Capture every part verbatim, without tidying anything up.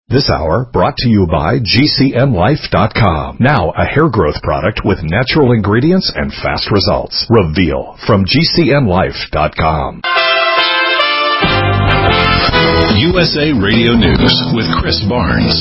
This hour brought to you by G C N Life dot com. Now a hair growth product with natural ingredients and fast results. Reveal from G C N Life dot com. U S A Radio News with Chris Barnes.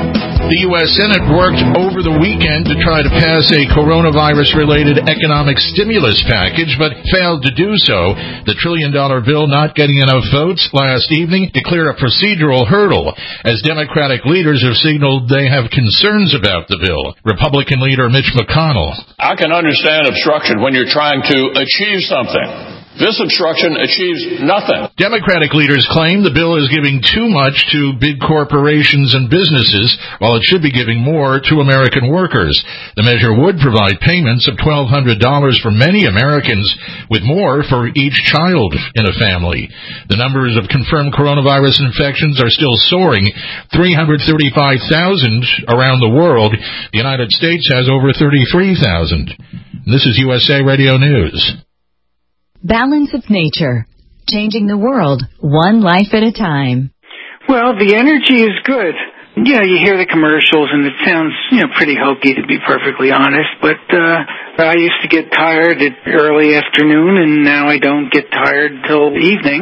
The U S Senate worked over the weekend to try to pass a coronavirus-related economic stimulus package, but failed to do so. The trillion-dollar bill not getting enough votes last evening declared a procedural hurdle, as Democratic leaders have signaled they have concerns about the bill. Republican leader Mitch McConnell. I can understand obstruction when you're trying to achieve something. This obstruction achieves nothing. Democratic leaders claim the bill is giving too much to big corporations and businesses, while it should be giving more to American workers. The measure would provide payments of twelve hundred dollars for many Americans, with more for each child in a family. The numbers of confirmed coronavirus infections are still soaring, three hundred thirty-five thousand around the world. The United States has over thirty-three thousand. This is U S A Radio News. Balance of Nature, changing the world one life at a time. Well, the energy is good. Yeah, you hear the commercials and it sounds, you know, pretty hokey, to be perfectly honest, but uh I used to get tired at early afternoon, and now I don't get tired till evening,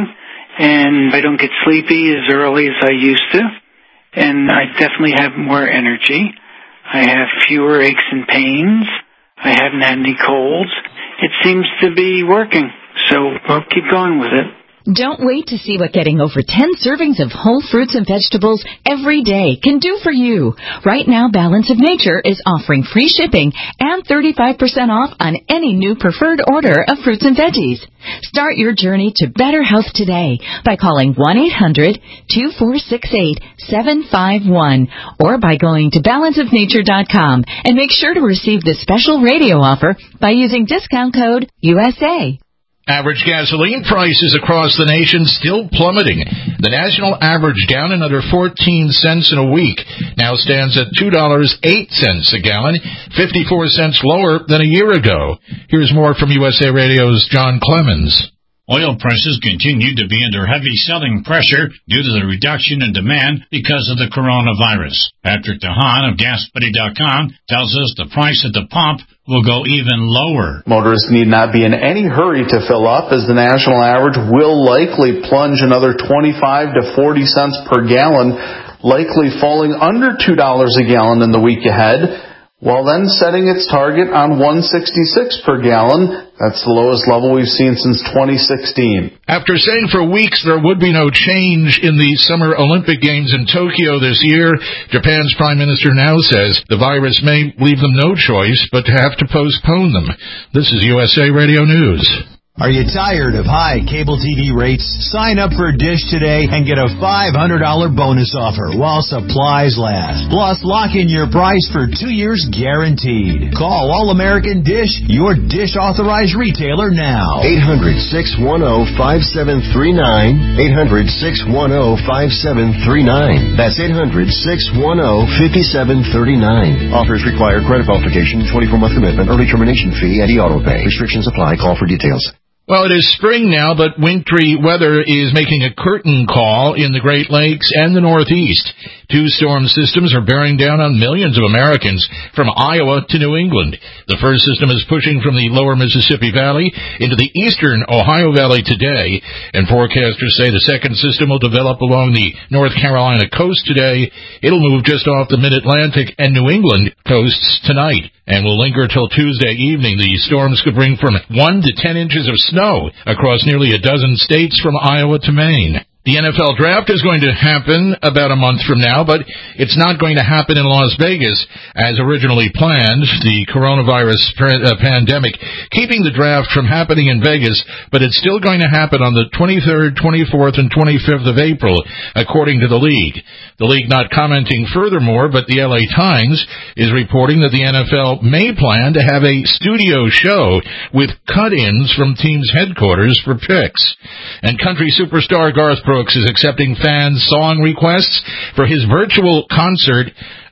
and I don't get sleepy as early as I used to, and I definitely have more energy. I have fewer aches and pains. I haven't had any colds. It seems to be working. So we'll keep going with it. Don't wait to see what getting over ten servings of whole fruits and vegetables every day can do for you. Right now, Balance of Nature is offering free shipping and thirty-five percent off on any new preferred order of fruits and veggies. Start your journey to better health today by calling one eight hundred two four six eight seven five one or by going to balance of nature dot com, and make sure to receive this special radio offer by using discount code U S A. Average gasoline prices across the nation still plummeting. The national average down another fourteen cents in a week. Now stands at two dollars and eight cents a gallon, fifty-four cents lower than a year ago. Here's more from U S A Radio's John Clemens. Oil prices continue to be under heavy selling pressure due to the reduction in demand because of the coronavirus. Patrick DeHaan of gas buddy dot com tells us the price at the pump will go even lower. Motorists need not be in any hurry to fill up, as the national average will likely plunge another twenty-five to forty cents per gallon, likely falling under two dollars a gallon in the week ahead, while then setting its target on one sixty-six per gallon. That's the lowest level we've seen since twenty sixteen. After saying for weeks there would be no change in the Summer Olympic Games in Tokyo this year, Japan's Prime Minister now says the virus may leave them no choice but to have to postpone them. This is U S A Radio News. Are you tired of high cable T V rates? Sign up for Dish today and get a five hundred dollars bonus offer while supplies last. Plus, lock in your price for two years guaranteed. Call All American Dish, your Dish authorized retailer now. eight hundred, six one zero, five seven three nine. eight hundred, six one zero, five seven three nine. That's eight hundred, six one zero, five seven three nine. Offers require credit qualification, twenty-four month commitment, early termination fee, and e-auto pay. Restrictions apply. Call for details. Well, it is spring now, but wintry weather is making a curtain call in the Great Lakes and the Northeast. Two storm systems are bearing down on millions of Americans from Iowa to New England. The first system is pushing from the lower Mississippi Valley into the eastern Ohio Valley today, and forecasters say the second system will develop along the North Carolina coast today. It'll move just off the Mid-Atlantic and New England coasts tonight and will linger till Tuesday evening. The storms could bring from one to ten inches of snow across nearly a dozen states from Iowa to Maine. The N F L draft is going to happen about a month from now, but it's not going to happen in Las Vegas as originally planned. The coronavirus uh, pandemic keeping the draft from happening in Vegas, but it's still going to happen on the twenty-third, twenty-fourth, and twenty-fifth of April, according to the league. The league not commenting furthermore, but the L A Times is reporting that the N F L may plan to have a studio show with cut-ins from teams' headquarters for picks. And country superstar Garth Brooks is accepting fans' song requests for his virtual concert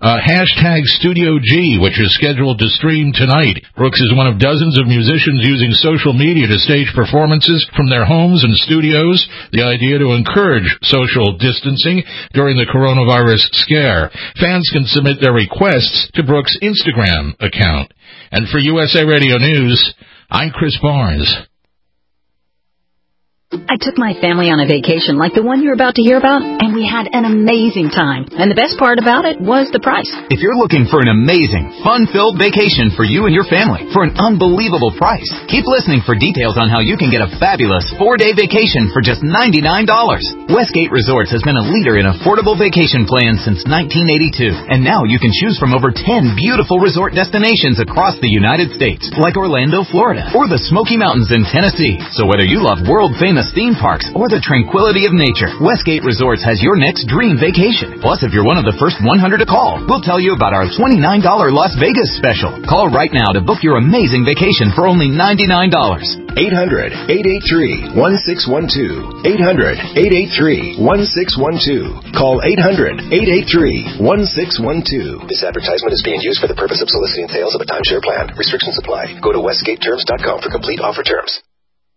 uh, hashtag Studio G, which is scheduled to stream tonight. Brooks is one of dozens of musicians using social media to stage performances from their homes and studios. The idea to encourage social distancing during the coronavirus scare. Fans can submit their requests to Brooks' Instagram account. And for U S A Radio News, I'm Chris Barnes. I took my family on a vacation like the one you're about to hear about, and we had an amazing time. And the best part about it was the price. If you're looking for an amazing, fun-filled vacation for you and your family for an unbelievable price, keep listening for details on how you can get a fabulous four-day vacation for just ninety-nine dollars. Westgate Resorts has been a leader in affordable vacation plans since nineteen eighty-two, and now you can choose from over ten beautiful resort destinations across the United States, like Orlando, Florida, or the Smoky Mountains in Tennessee. So whether you love world-famous theme parks or the tranquility of nature, Westgate Resorts has your next dream vacation. Plus, if you're one of the first one hundred to call, we'll tell you about our twenty-nine dollars Las Vegas special. Call right now to book your amazing vacation for only ninety-nine dollars. eight hundred, eight eight three, one six one two. eight hundred, eight eight three, one six one two. Call eight hundred, eight eight three, one six one two. This advertisement is being used for the purpose of soliciting sales of a timeshare plan. Restrictions apply. Go to westgate terms dot com for complete offer terms.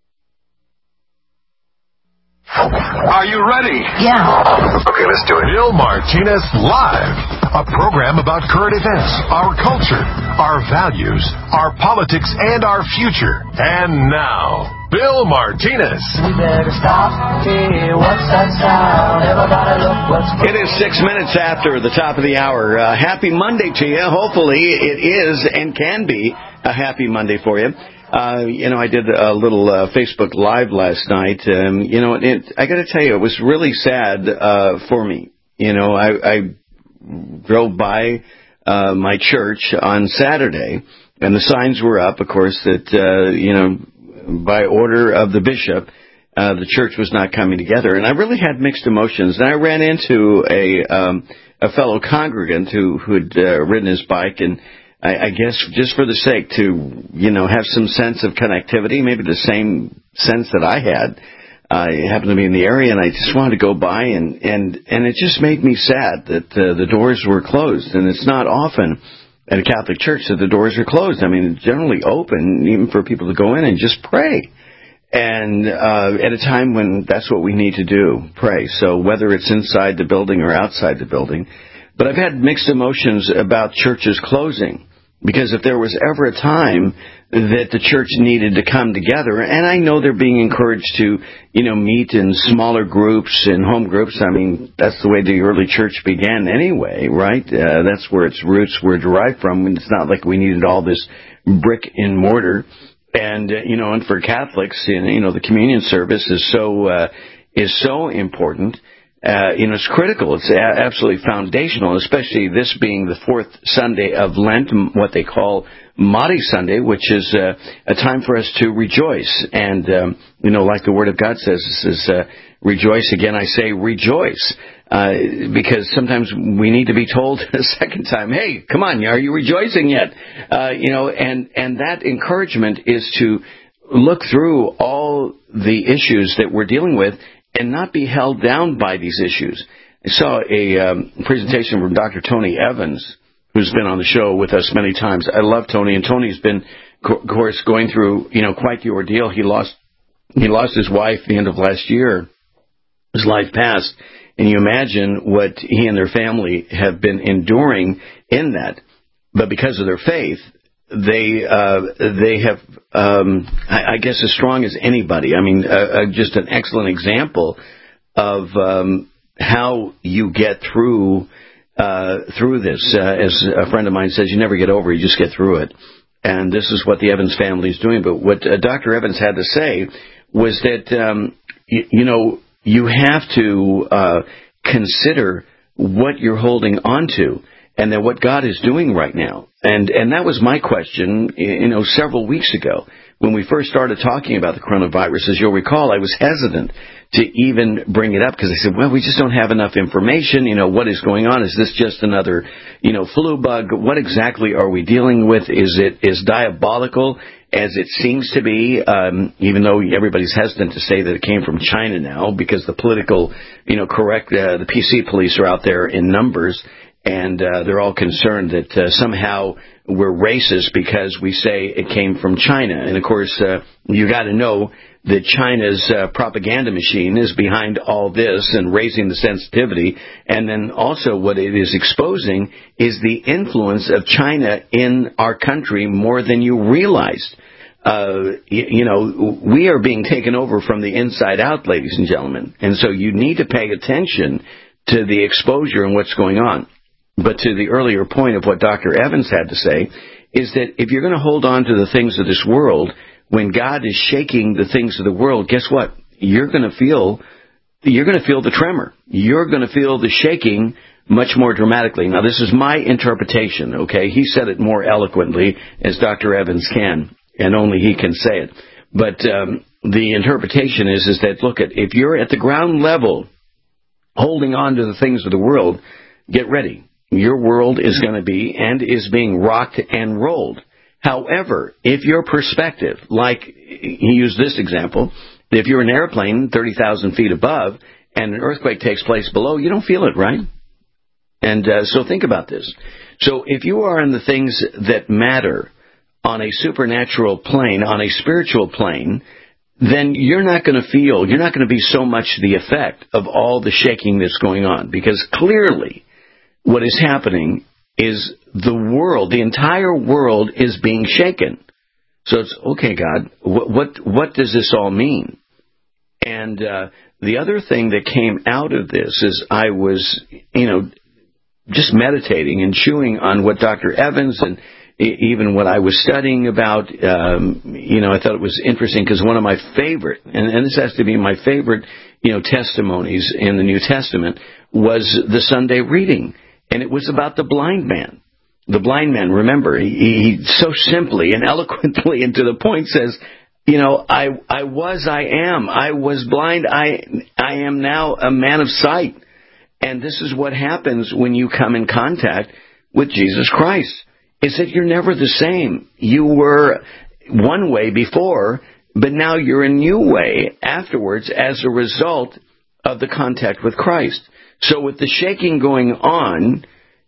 Are you ready? Yeah. Okay, let's do it. Bill Martinez Live, a program about current events, our culture, our values, our politics, and our future. And now, Bill Martinez. We better stop. Hey, what's that sound? Everybody look what's going on. It is six minutes after the top of the hour. Uh, happy Monday to you. Hopefully it is and can be a happy Monday for you. Uh, you know, I did a little uh, Facebook Live last night. Um, you know, it, I got to tell you, it was really sad uh, for me. You know, I, I drove by uh, my church on Saturday, and the signs were up, of course, that, uh, you know, by order of the bishop, uh, the church was not coming together. And I really had mixed emotions. And I ran into a, um, a fellow congregant who had uh, ridden his bike, and I, I guess just for the sake to, you know, have some sense of connectivity, maybe the same sense that I had. I happened to be in the area, and I just wanted to go by, and, and, and it just made me sad that uh, the doors were closed. And it's not often at a Catholic church that the doors are closed. I mean, it's generally open, even for people to go in and just pray. And uh, at a time when that's what we need to do, pray. So whether it's inside the building or outside the building. But I've had mixed emotions about churches closing, because if there was ever a time that the church needed to come together, and I know they're being encouraged to, you know, meet in smaller groups and home groups. I mean, that's the way the early church began anyway, right? Uh, that's where its roots were derived from. And it's not like we needed all this brick and mortar. And, uh, you know, and for Catholics, you know, the communion service is so, uh, is so important. Uh, you know, it's critical. It's a- absolutely foundational, especially this being the fourth Sunday of Lent, what they call Maundy Sunday, which is uh, a time for us to rejoice. And, um, you know, like the Word of God says, this is uh, rejoice. Again, I say rejoice, uh, because sometimes we need to be told a second time, hey, come on, are you rejoicing yet? Uh, you know, and, and that encouragement is to look through all the issues that we're dealing with and not be held down by these issues. I saw a um, presentation from Doctor Tony Evans, who's been on the show with us many times. I love Tony, and Tony's been, of course, going through, you know, quite the ordeal. He lost he lost his wife at the end of last year. His life passed, and you imagine what he and their family have been enduring in that. But because of their faith, they uh, they have, um, I, I guess, as strong as anybody. I mean, uh, uh, just an excellent example of um, how you get through uh, through this. Uh, as a friend of mine says, you never get over it, you just get through it. And this is what the Evans family is doing. But what uh, Doctor Evans had to say was that, um, you, you know, you have to uh, consider what you're holding on to, and then what God is doing right now. And and that was my question, you know, several weeks ago when we first started talking about the coronavirus. As you'll recall, I was hesitant to even bring it up because I said, well, we just don't have enough information. You know, what is going on? Is this just another, you know, flu bug? What exactly are we dealing with? Is it is diabolical? as it seems to be, um, even though everybody's hesitant to say that it came from China now, because the political, you know, correct, uh, the P C police are out there in numbers, and uh, they're all concerned that uh, somehow we're racist because we say it came from China. And, of course, uh, you got to know that China's uh, propaganda machine is behind all this and raising the sensitivity. And then also what it is exposing is the influence of China in our country more than you realized. Uh, you, you know, we are being taken over from the inside out, ladies and gentlemen. And so you need to pay attention to the exposure and what's going on. But to the earlier point of what Doctor Evans had to say is that if you're going to hold on to the things of this world, when God is shaking the things of the world, guess what? You're going to feel, you're going to feel the tremor. You're going to feel the shaking much more dramatically. Now, this is my interpretation, okay? He said it more eloquently as Doctor Evans can, and only he can say it. But um, the interpretation is, is that, look, at if you're at the ground level holding on to the things of the world, get ready. Your world is going to be and is being rocked and rolled. However, if your perspective, like he used this example, if you're an airplane thirty thousand feet above and an earthquake takes place below, you don't feel it, right? And uh, so think about this. So if you are in the things that matter on a supernatural plane, on a spiritual plane, then you're not going to feel, you're not going to be so much the effect of all the shaking that's going on. Because clearly what is happening is the world, the entire world is being shaken. So it's, okay, God, what what, what does this all mean? And uh, the other thing that came out of this is I was, you know, just meditating and chewing on what Doctor Evans and even what I was studying about. Um, you know, I thought it was interesting because one of my favorite, and, and this has to be my favorite, you know, testimonies in the New Testament, was the Sunday reading. And it was about the blind man. The blind man, remember, he, he so simply and eloquently and to the point says, you know, I I was, I am. I was blind. I I am now a man of sight. And this is what happens when you come in contact with Jesus Christ, is that you're never the same. You were one way before, but now you're a new way afterwards as a result of the contact with Christ. So with the shaking going on,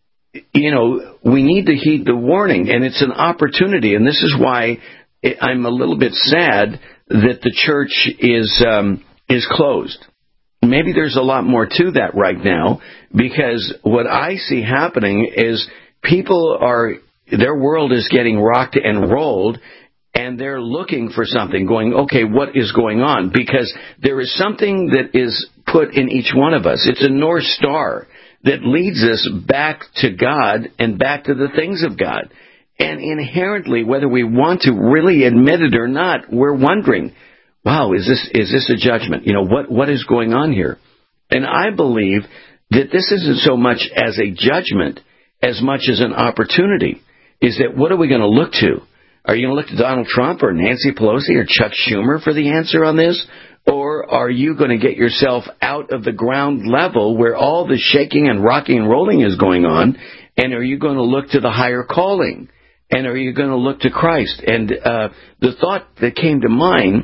you know, we need to heed the warning, and it's an opportunity. And this is why I'm a little bit sad that the church is um, is closed. Maybe there's a lot more to that right now, because what I see happening is people are, their world is getting rocked and rolled, and they're looking for something, going, okay, what is going on? Because there is something that is put in each one of us. It's a North Star that leads us back to God and back to the things of God. And inherently, whether we want to really admit it or not, we're wondering, wow, is this is this a judgment? You know, what what is going on here? And I believe that this isn't so much as a judgment as much as an opportunity. Is that what are we going to look to? Are you going to look to Donald Trump or Nancy Pelosi or Chuck Schumer for the answer on this? Or are you going to get yourself out of the ground level where all the shaking and rocking and rolling is going on? And are you going to look to the higher calling? And are you going to look to Christ? And uh, the thought that came to mind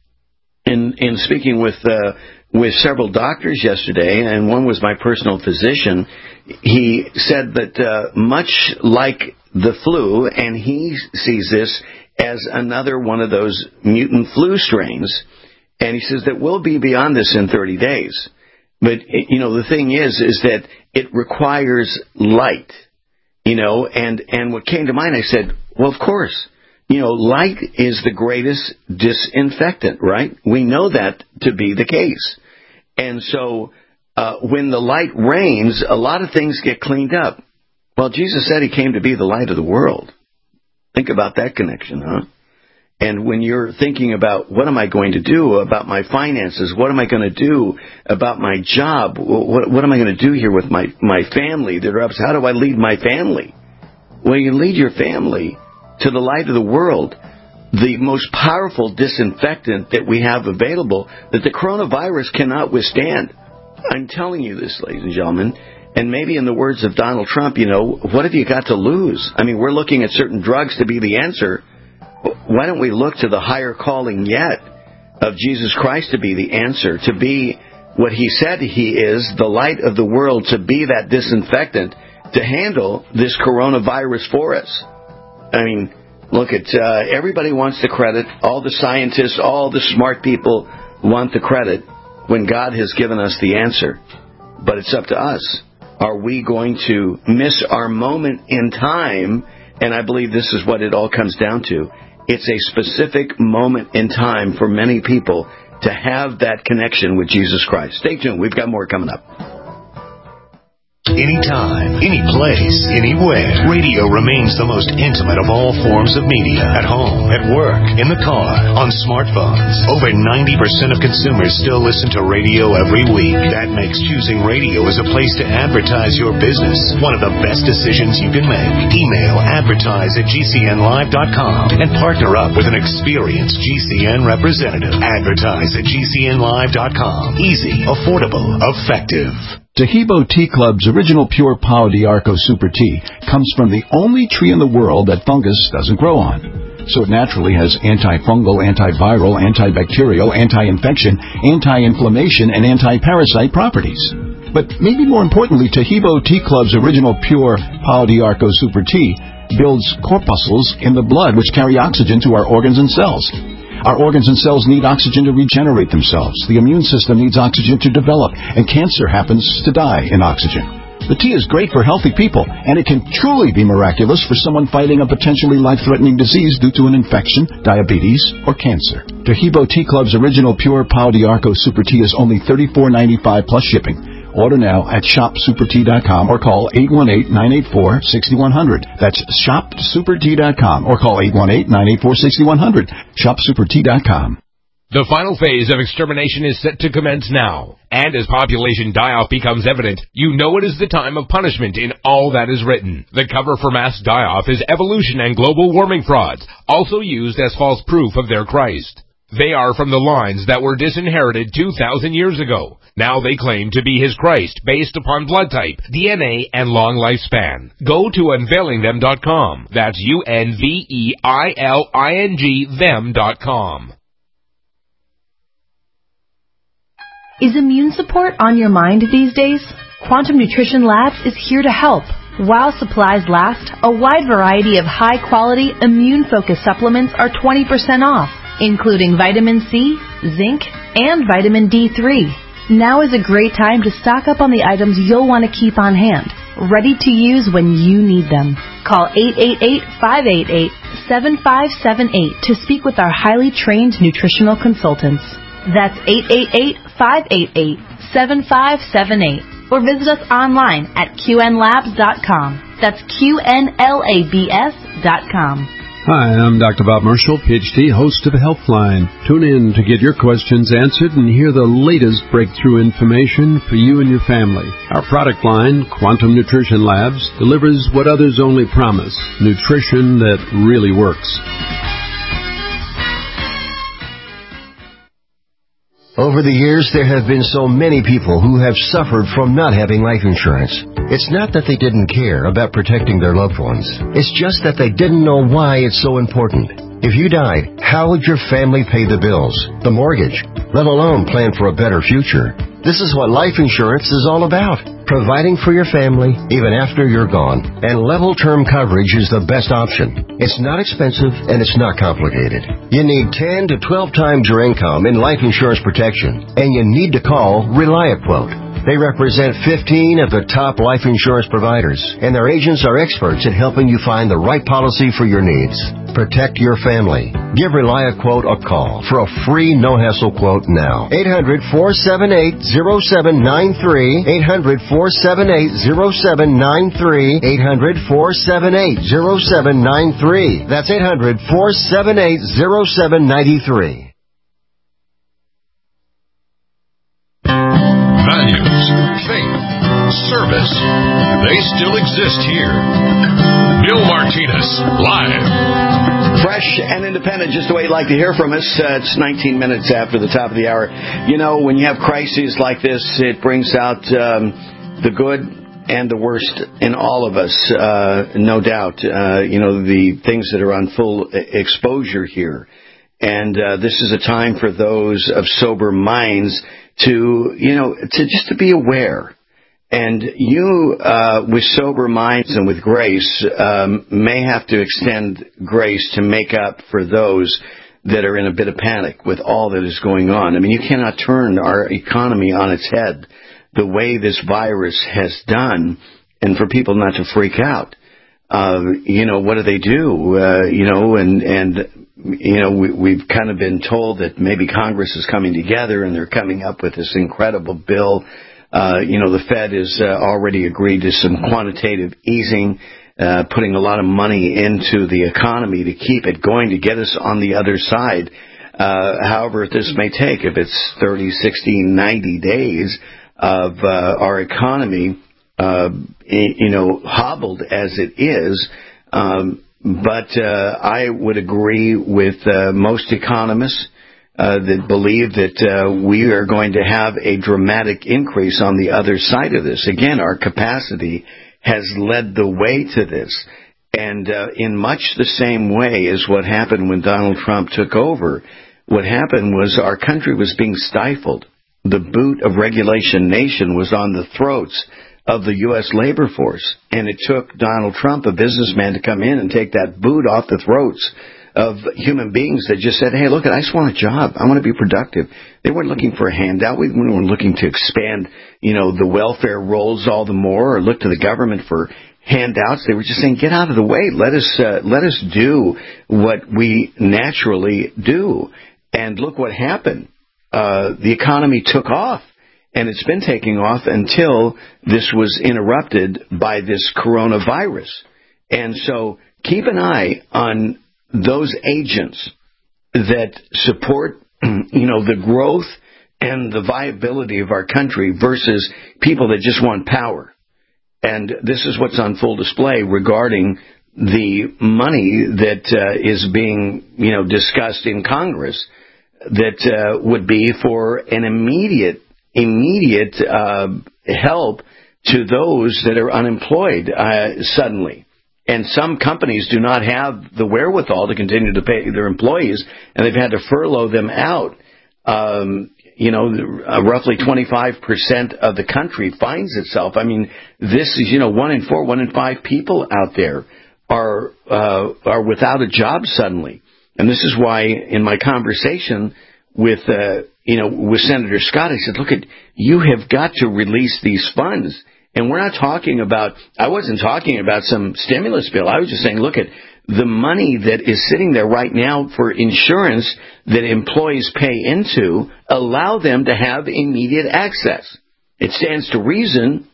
in, in speaking with uh, with several doctors yesterday, and one was my personal physician, he said that uh, much like the flu, and he sees this as another one of those mutant flu strains, and he says that we'll be beyond this in thirty days. But, you know, the thing is, is that it requires light, you know, and, and what came to mind, I said, well, of course, you know, light is the greatest disinfectant, right? We know that to be the case. And so uh, when the light reigns, a lot of things get cleaned up. Well, Jesus said he came to be the light of the world. Think about that connection, huh? And when you're thinking about what am I going to do about my finances, what am I going to do about my job, what, what am I going to do here with my, my family that are up? How do I lead my family? Well, you lead your family to the light of the world, the most powerful disinfectant that we have available that the coronavirus cannot withstand. I'm telling you this, ladies and gentlemen. And maybe in the words of Donald Trump, you know, what have you got to lose? I mean, we're looking at certain drugs to be the answer. why don't we look to the higher calling yet of Jesus Christ to be the answer, to be what he said he is, the light of the world, to be that disinfectant, to handle this coronavirus for us. I mean, look at, uh, everybody wants the credit. All the scientists, all the smart people want the credit when God has given us the answer. But it's up to us. Are we going to miss our moment in time? And I believe this is what it all comes down to. It's a specific moment in time for many people to have that connection with Jesus Christ. Stay tuned. We've got more coming up. Anytime, any place, anywhere. Radio remains the most intimate of all forms of media. At home, at work, in the car, on smartphones. Over ninety percent of consumers still listen to radio every week. That makes choosing radio as a place to advertise your business one of the best decisions you can make. Email advertise at G C N live dot com and partner up with an experienced G C N representative. Advertise at G C N live dot com. Easy, affordable, effective. Tahibo Tea Club's original pure Pau d'Arco Super Tea comes from the only tree in the world that fungus doesn't grow on. So it naturally has antifungal, antiviral, antibacterial, anti-infection, anti-inflammation, and anti-parasite properties. But maybe more importantly, Tahibo Tea Club's original pure Pau d'Arco Super Tea builds corpuscles in the blood which carry oxygen to our organs and cells. Our organs and cells need oxygen to regenerate themselves. The immune system needs oxygen to develop, and cancer happens to die in oxygen. The tea is great for healthy people, and it can truly be miraculous for someone fighting a potentially life-threatening disease due to an infection, diabetes, or cancer. Tahibo Tea Club's original pure Pau d'Arco Super Tea is only thirty-four ninety-five plus shipping. Order now at shop super tea dot com or call eight one eight, nine eight four, six one zero zero. That's shop super tea dot com or call eight one eight, nine eight four, six one zero zero. shop super tea dot com. The final phase of extermination is set to commence now. And as population die-off becomes evident, you know it is the time of punishment in all that is written. The cover for mass die-off is evolution and global warming frauds, also used as false proof of their Christ. They are from the lines that were disinherited two thousand years ago. Now they claim to be his Christ based upon blood type, D N A, and long lifespan. Go to unveiling them dot com. That's U N V E I L I N G them dot com. Is immune support on your mind these days? Quantum Nutrition Labs is here to help. While supplies last, a wide variety of high-quality, immune-focused supplements are twenty percent off, including vitamin C, zinc, and vitamin D three. Now is a great time to stock up on the items you'll want to keep on hand, ready to use when you need them. Call eight eight eight, five eight eight, seven five seven eight to speak with our highly trained nutritional consultants. That's eight eight eight, five eight eight, seven five seven eight. Or visit us online at Q N labs dot com. That's Q N L A B S dot com. Hi, I'm Doctor Bob Marshall, P H D, host of Healthline. Tune in to get your questions answered and hear the latest breakthrough information for you and your family. Our product line, Quantum Nutrition Labs, delivers what others only promise, nutrition that really works. Over the years, there have been so many people who have suffered from not having life insurance. It's not that they didn't care about protecting their loved ones. It's just that they didn't know why it's so important. If you died, how would your family pay the bills, the mortgage, let alone plan for a better future? This is what life insurance is all about. Providing for your family even after you're gone. And level term coverage is the best option. It's not expensive and it's not complicated. You need ten to twelve times your income in life insurance protection. And you need to call ReliaQuote. They represent fifteen of the top life insurance providers, and their agents are experts at helping you find the right policy for your needs. Protect your family. Give ReliaQuote a call for a free no-hassle quote now. eight hundred, four seven eight, zero seven nine three. eight hundred, four seven eight, zero seven nine three. eight hundred, four seven eight, zero seven nine three. That's eight hundred, four seven eight, zero seven nine three. Values, faith, service, they still exist here. Bill Martinez, live. Fresh and independent, just the way you'd like to hear from us. Uh, it's nineteen minutes after the top of the hour. You know, when you have crises like this, it brings out um, the good and the worst in all of us, uh, no doubt. Uh, you know, the things that are on full exposure here. And uh, this is a time for those of sober minds to, you know, to just to be aware. And you, uh, with sober minds and with grace, um, may have to extend grace to make up for those that are in a bit of panic with all that is going on. I mean, you cannot turn our economy on its head the way this virus has done, and for people not to freak out. Uh, you know, what do they do? Uh, you know, and, and you know, we, we've kind of been told that maybe Congress is coming together and they're coming up with this incredible bill. Uh, you know, the Fed has uh, already agreed to some quantitative easing, uh, putting a lot of money into the economy to keep it going, to get us on the other side. Uh, however this may take, if it's thirty, sixty, ninety days of uh, our economy, uh, you know, hobbled as it is. Um, but uh, I would agree with uh, most economists uh, that believe that uh, we are going to have a dramatic increase on the other side of this. Again, our capacity has led the way to this. And uh, in much the same way as what happened when Donald Trump took over, what happened was our country was being stifled. The boot of regulation nation was on the throats of the U S labor force. And it took Donald Trump, a businessman, to come in and take that boot off the throats of human beings that just said, hey, look, I just want a job. I want to be productive. They weren't looking for a handout. We weren't looking to expand, you know, the welfare rolls all the more or look to the government for handouts. They were just saying, get out of the way. Let us, uh, let us do what we naturally do. And look what happened. Uh, the economy took off, and it's been taking off until this was interrupted by this coronavirus. And so keep an eye on those agents that support, you know, the growth and the viability of our country versus people that just want power. And this is what's on full display regarding the money that uh, is being, you know, discussed in Congress that uh, would be for an immediate, immediate uh, help to those that are unemployed uh, suddenly. And some companies do not have the wherewithal to continue to pay their employees, and they've had to furlough them out. Um, you know, uh, roughly twenty-five percent of the country finds itself. I mean, this is, you know, one in four, one in five people out there are uh, are without a job suddenly. And this is why in my conversation with, uh, you know, with Senator Scott, I said, look, at you have got to release these funds. And we're not talking about, I wasn't talking about some stimulus bill. I was just saying, look, at the money that is sitting there right now for insurance that employees pay into, allow them to have immediate access. It stands to reason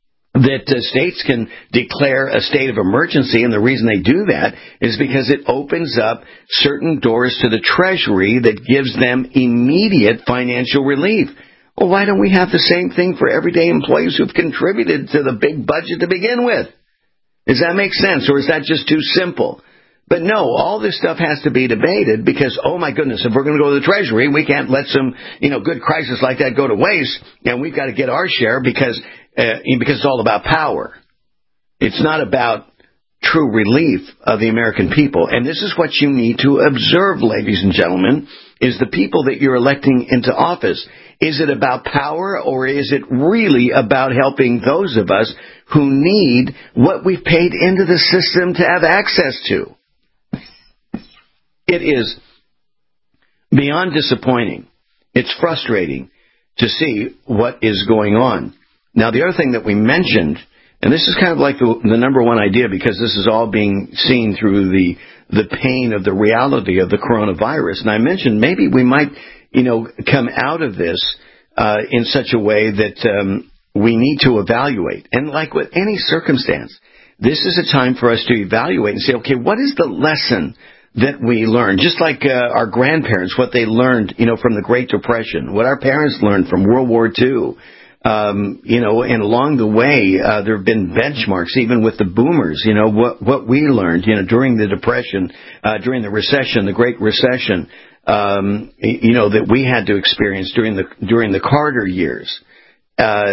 that uh, states can declare a state of emergency, and the reason they do that is because it opens up certain doors to the Treasury that gives them immediate financial relief. Well, why don't we have the same thing for everyday employees who've contributed to the big budget to begin with? Does that make sense, or is that just too simple? But no, all this stuff has to be debated because, oh my goodness, if we're going to go to the Treasury, we can't let some, you know, good crisis like that go to waste, and we've got to get our share because uh, because it's all about power. It's not about true relief of the American people. And this is what you need to observe, ladies and gentlemen, is the people that you're electing into office. Is it about power, or is it really about helping those of us who need what we've paid into the system to have access to? It is beyond disappointing. It's frustrating to see what is going on. Now, the other thing that we mentioned, and this is kind of like the, the number one idea because this is all being seen through the the pain of the reality of the coronavirus. And I mentioned maybe we might, you know, come out of this uh, in such a way that um, we need to evaluate. And like with any circumstance, this is a time for us to evaluate and say, okay, what is the lesson that we learned? Just like uh, our grandparents, what they learned, you know, from the Great Depression, what our parents learned from World War Two. Um, you know, and along the way, uh, there have been benchmarks, even with the boomers, you know, what, what we learned, you know, during the Depression, uh, during the recession, the Great Recession, um, you know, that we had to experience during the, during the Carter years. Uh,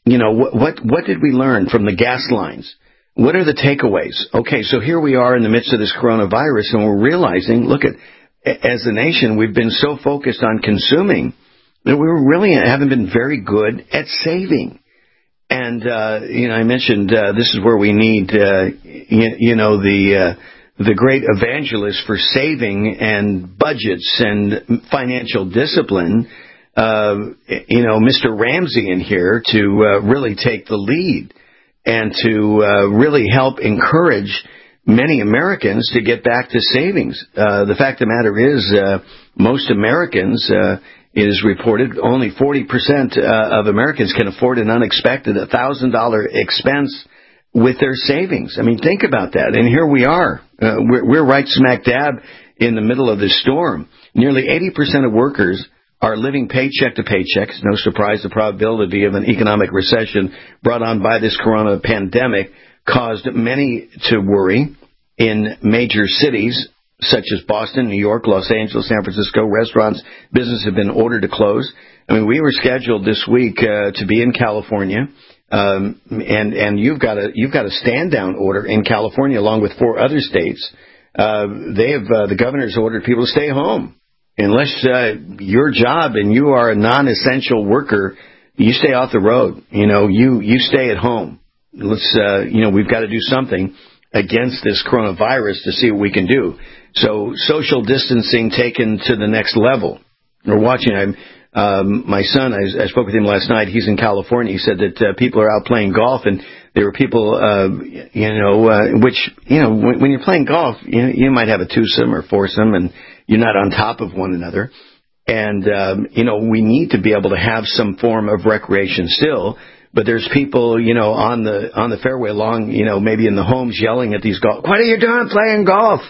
you know, what, what what did we learn from the gas lines? What are the takeaways? Okay, so here we are in the midst of this coronavirus, and we're realizing, look at, as a nation, we've been so focused on consuming that we really haven't been very good at saving. And, uh, you know, I mentioned uh, this is where we need, uh, you, you know, the uh, the great evangelist for saving and budgets and financial discipline, uh, you know, Mister Ramsey in here to uh, really take the lead and to uh, really help encourage many Americans to get back to savings. Uh, the fact of the matter is uh, most Americans, uh, it is reported, only forty percent uh, of Americans can afford an unexpected one thousand dollars expense with their savings. I mean, think about that. And here we are. Uh, we're, we're right smack dab in the middle of this storm. Nearly eighty percent of workers are living paycheck to paycheck. It's no surprise the probability of an economic recession brought on by this corona pandemic caused many to worry. In major cities such as Boston, New York, Los Angeles, San Francisco, restaurants, businesses have been ordered to close. I mean, we were scheduled this week uh, to be in California, um, and and you've got a you've got a stand down order in California along with four other states. Uh, they have uh, the governor's ordered people to stay home unless uh, your job and you are a non-essential worker. You stay off the road. You know, you you stay at home. Let's uh, you know, we've got to do something against this coronavirus to see what we can do. So social distancing taken to the next level. We're watching. I'm, um, my son, I, I spoke with him last night. He's in California. He said that uh, people are out playing golf, and there were people, uh, you know, uh, which, you know, when, when you're playing golf, you, know, you might have a twosome or foursome, and you're not on top of one another. And, um, you know, we need to be able to have some form of recreation still. But there's people, you know, on the on the fairway along, you know, maybe in the homes yelling at these golf. What are you doing playing golf?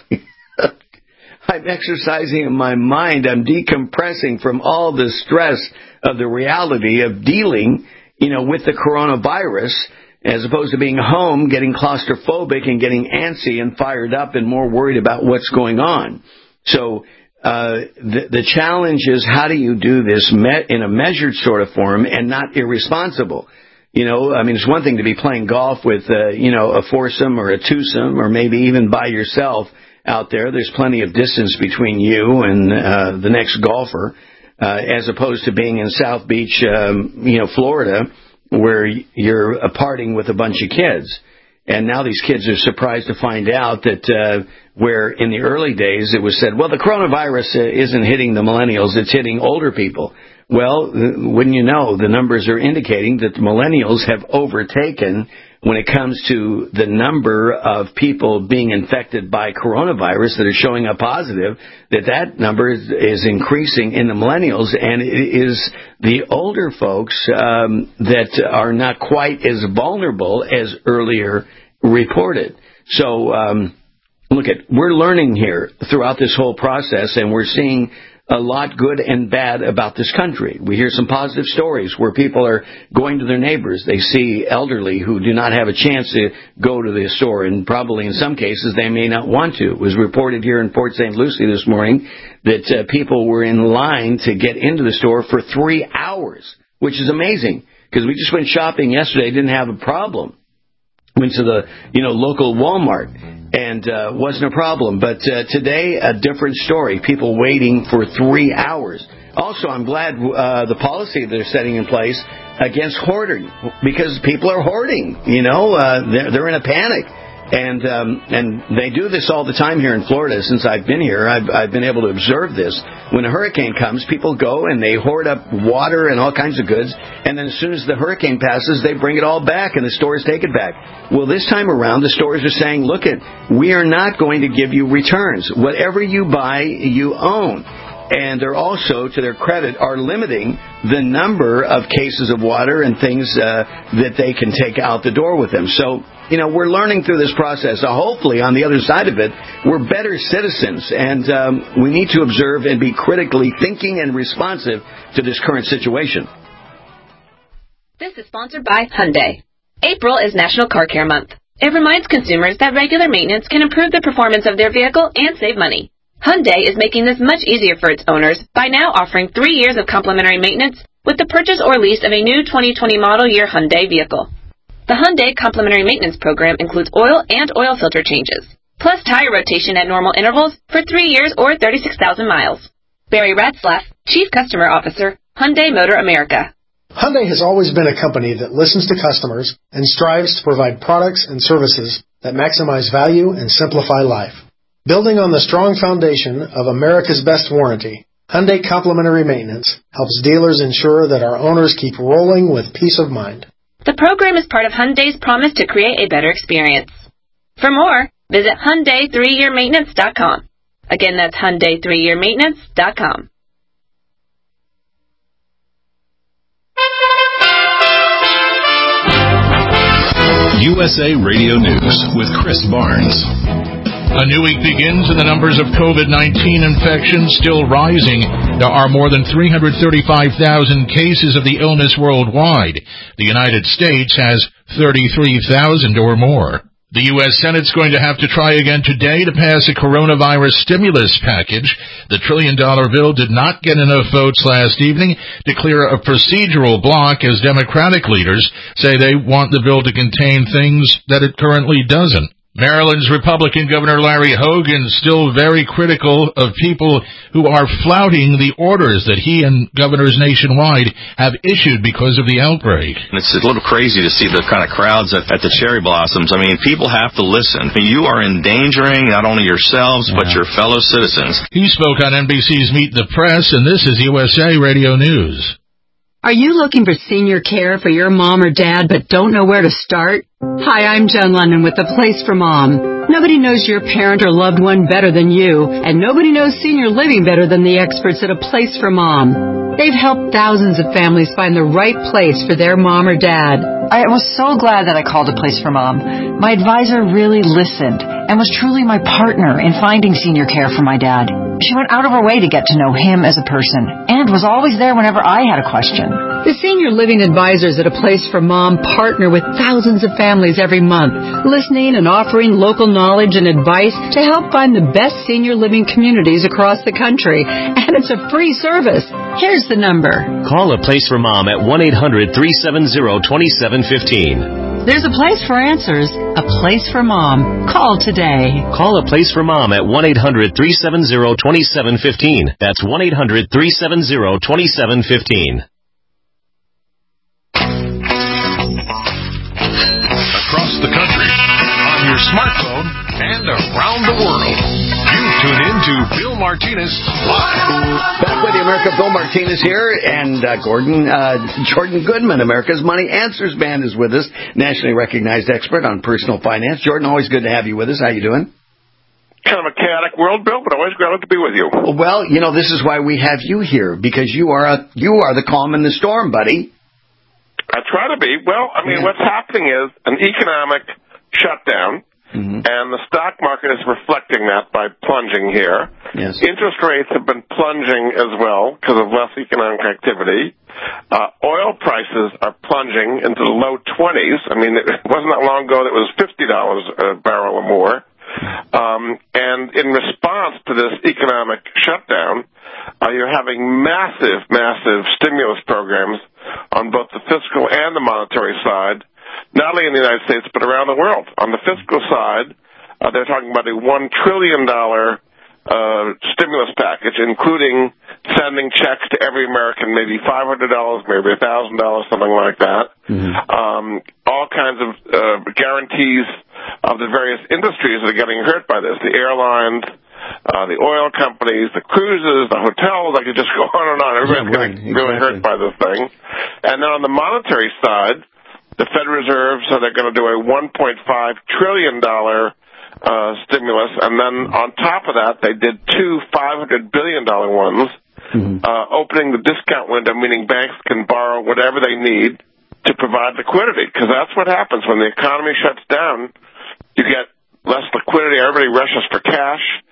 I'm exercising in my mind. I'm decompressing from all the stress of the reality of dealing, you know, with the coronavirus, as opposed to being home, getting claustrophobic and getting antsy and fired up and more worried about what's going on. So uh the, the challenge is, how do you do this me- in a measured sort of form and not irresponsible? You know, I mean, it's one thing to be playing golf with, uh, you know, a foursome or a twosome or maybe even by yourself out there. There's plenty of distance between you and uh, the next golfer, uh, as opposed to being in South Beach, um, you know, Florida, where you're uh, partying with a bunch of kids. And now these kids are surprised to find out that uh, where in the early days it was said, well, the coronavirus uh, isn't hitting the millennials, it's hitting older people. Well, wouldn't you know, the numbers are indicating that the millennials have overtaken when it comes to the number of people being infected by coronavirus that are showing up positive, that that number is, is increasing in the millennials, and it is the older folks um, that are not quite as vulnerable as earlier reported. So, um, look at, we're learning here throughout this whole process, and we're seeing a lot good and bad about this country. We hear some positive stories where people are going to their neighbors. They see elderly who do not have a chance to go to the store, and probably in some cases they may not want to. It was reported here in Port Saint Lucie this morning that uh, people were in line to get into the store for three hours, which is amazing, because we just went shopping yesterday, didn't have a problem. Went to the, you know, local Walmart, and uh, wasn't a problem. But uh, today, a different story. People waiting for three hours. Also, I'm glad uh, the policy they're setting in place against hoarding, because people are hoarding. You know, uh, they're, they're in a panic. And um, and they do this all the time here in Florida. Since I've been here, I've, I've been able to observe this. When a hurricane comes, people go and they hoard up water and all kinds of goods. And then as soon as the hurricane passes, they bring it all back and the stores take it back. Well, this time around, the stores are saying, look, it, we are not going to give you returns. Whatever you buy, you own. And they're also, to their credit, are limiting the number of cases of water and things uh, that they can take out the door with them. So, you know, we're learning through this process. So hopefully, on the other side of it, we're better citizens. And um, we need to observe and be critically thinking and responsive to this current situation. This is sponsored by Hyundai. April is National Car Care Month. It reminds consumers that regular maintenance can improve the performance of their vehicle and save money. Hyundai is making this much easier for its owners by now offering three years of complimentary maintenance with the purchase or lease of a new twenty twenty model year Hyundai vehicle. The Hyundai complimentary maintenance program includes oil and oil filter changes, plus tire rotation at normal intervals for three years or thirty-six thousand miles. Barry Ratzlaff, Chief Customer Officer, Hyundai Motor America. Hyundai has always been a company that listens to customers and strives to provide products and services that maximize value and simplify life. Building on the strong foundation of America's best warranty, Hyundai Complimentary Maintenance helps dealers ensure that our owners keep rolling with peace of mind. The program is part of Hyundai's promise to create a better experience. For more, visit Hyundai three year maintenance dot com. Again, that's Hyundai three year maintenance dot com. U S A Radio News with Chris Barnes. A new week begins and the numbers of COVID nineteen infections still rising. There are more than three hundred thirty-five thousand cases of the illness worldwide. The United States has thirty-three thousand or more. The U S Senate's going to have to try again today to pass a coronavirus stimulus package. The trillion-dollar bill did not get enough votes last evening to clear a procedural block as Democratic leaders say they want the bill to contain things that it currently doesn't. Maryland's Republican Governor Larry Hogan still very critical of people who are flouting the orders that he and governors nationwide have issued because of the outbreak. It's a little crazy to see the kind of crowds at, at the cherry blossoms. I mean, people have to listen. You are endangering not only yourselves, but your fellow citizens. He spoke on N B C's Meet the Press, and this is U S A Radio News. Are you looking for senior care for your mom or dad but don't know where to start? Hi, I'm Jen London with The Place for Mom. Nobody knows your parent or loved one better than you, and nobody knows senior living better than the experts at A Place for Mom. They've helped thousands of families find the right place for their mom or dad. I was so glad that I called A Place for Mom. My advisor really listened and was truly my partner in finding senior care for my dad. She went out of her way to get to know him as a person and was always there whenever I had a question. The senior living advisors at A Place for Mom partner with thousands of families every month, listening and offering local knowledge and advice to help find the best senior living communities across the country. And it's a free service. Here's the number. Call A Place for Mom at one eight hundred three seven zero two seven one five. There's a place for answers, a place for mom. Call today. Call A Place for Mom at one eight hundred three seven zero two seven one five. That's one eight hundred three seven zero two seven one five. Across the country, on your smartphone, and around the world. You tune in to Bill Martinez Live. Back with the America, Bill Martinez here, and uh, Gordon uh, Jordan Goodman, America's Money Answers Man, is with us, nationally recognized expert on personal finance. Jordan, always good to have you with us. How you doing? Kind of a chaotic world, Bill, but always glad to be with you. Well, you know, this is why we have you here, because you are a you are the calm in the storm, buddy. I try to be. Well, I mean, yeah. What's happening is an economic shutdown, mm-hmm. and the stock market is reflecting that by plunging here. Yes. Interest rates have been plunging as well because of less economic activity. Uh, oil prices are plunging into the low twenties. I mean, it wasn't that long ago that it was fifty dollars a barrel or more. Um, and in response to this economic shutdown, uh, you're having massive, massive stimulus programs on both the fiscal and the monetary side, not only in the United States but around the world. On the fiscal side, uh, they're talking about a one trillion dollars uh, stimulus package, including sending checks to every American, maybe five hundred dollars, maybe one thousand dollars, something like that. Mm-hmm. Um, all kinds of uh, guarantees of the various industries that are getting hurt by this, the airlines, uh, the oil companies, the cruises, the hotels. I could just go on and on. Everybody's yeah, right, getting really exactly. hurt by this thing. And then on the monetary side, the Federal Reserve said they're going to do a one point five trillion dollars uh, stimulus, and then on top of that, they did two five hundred billion dollars ones, mm-hmm. uh, opening the discount window, meaning banks can borrow whatever they need to provide liquidity, because that's what happens when the economy shuts down. You get less liquidity. Everybody rushes for cash.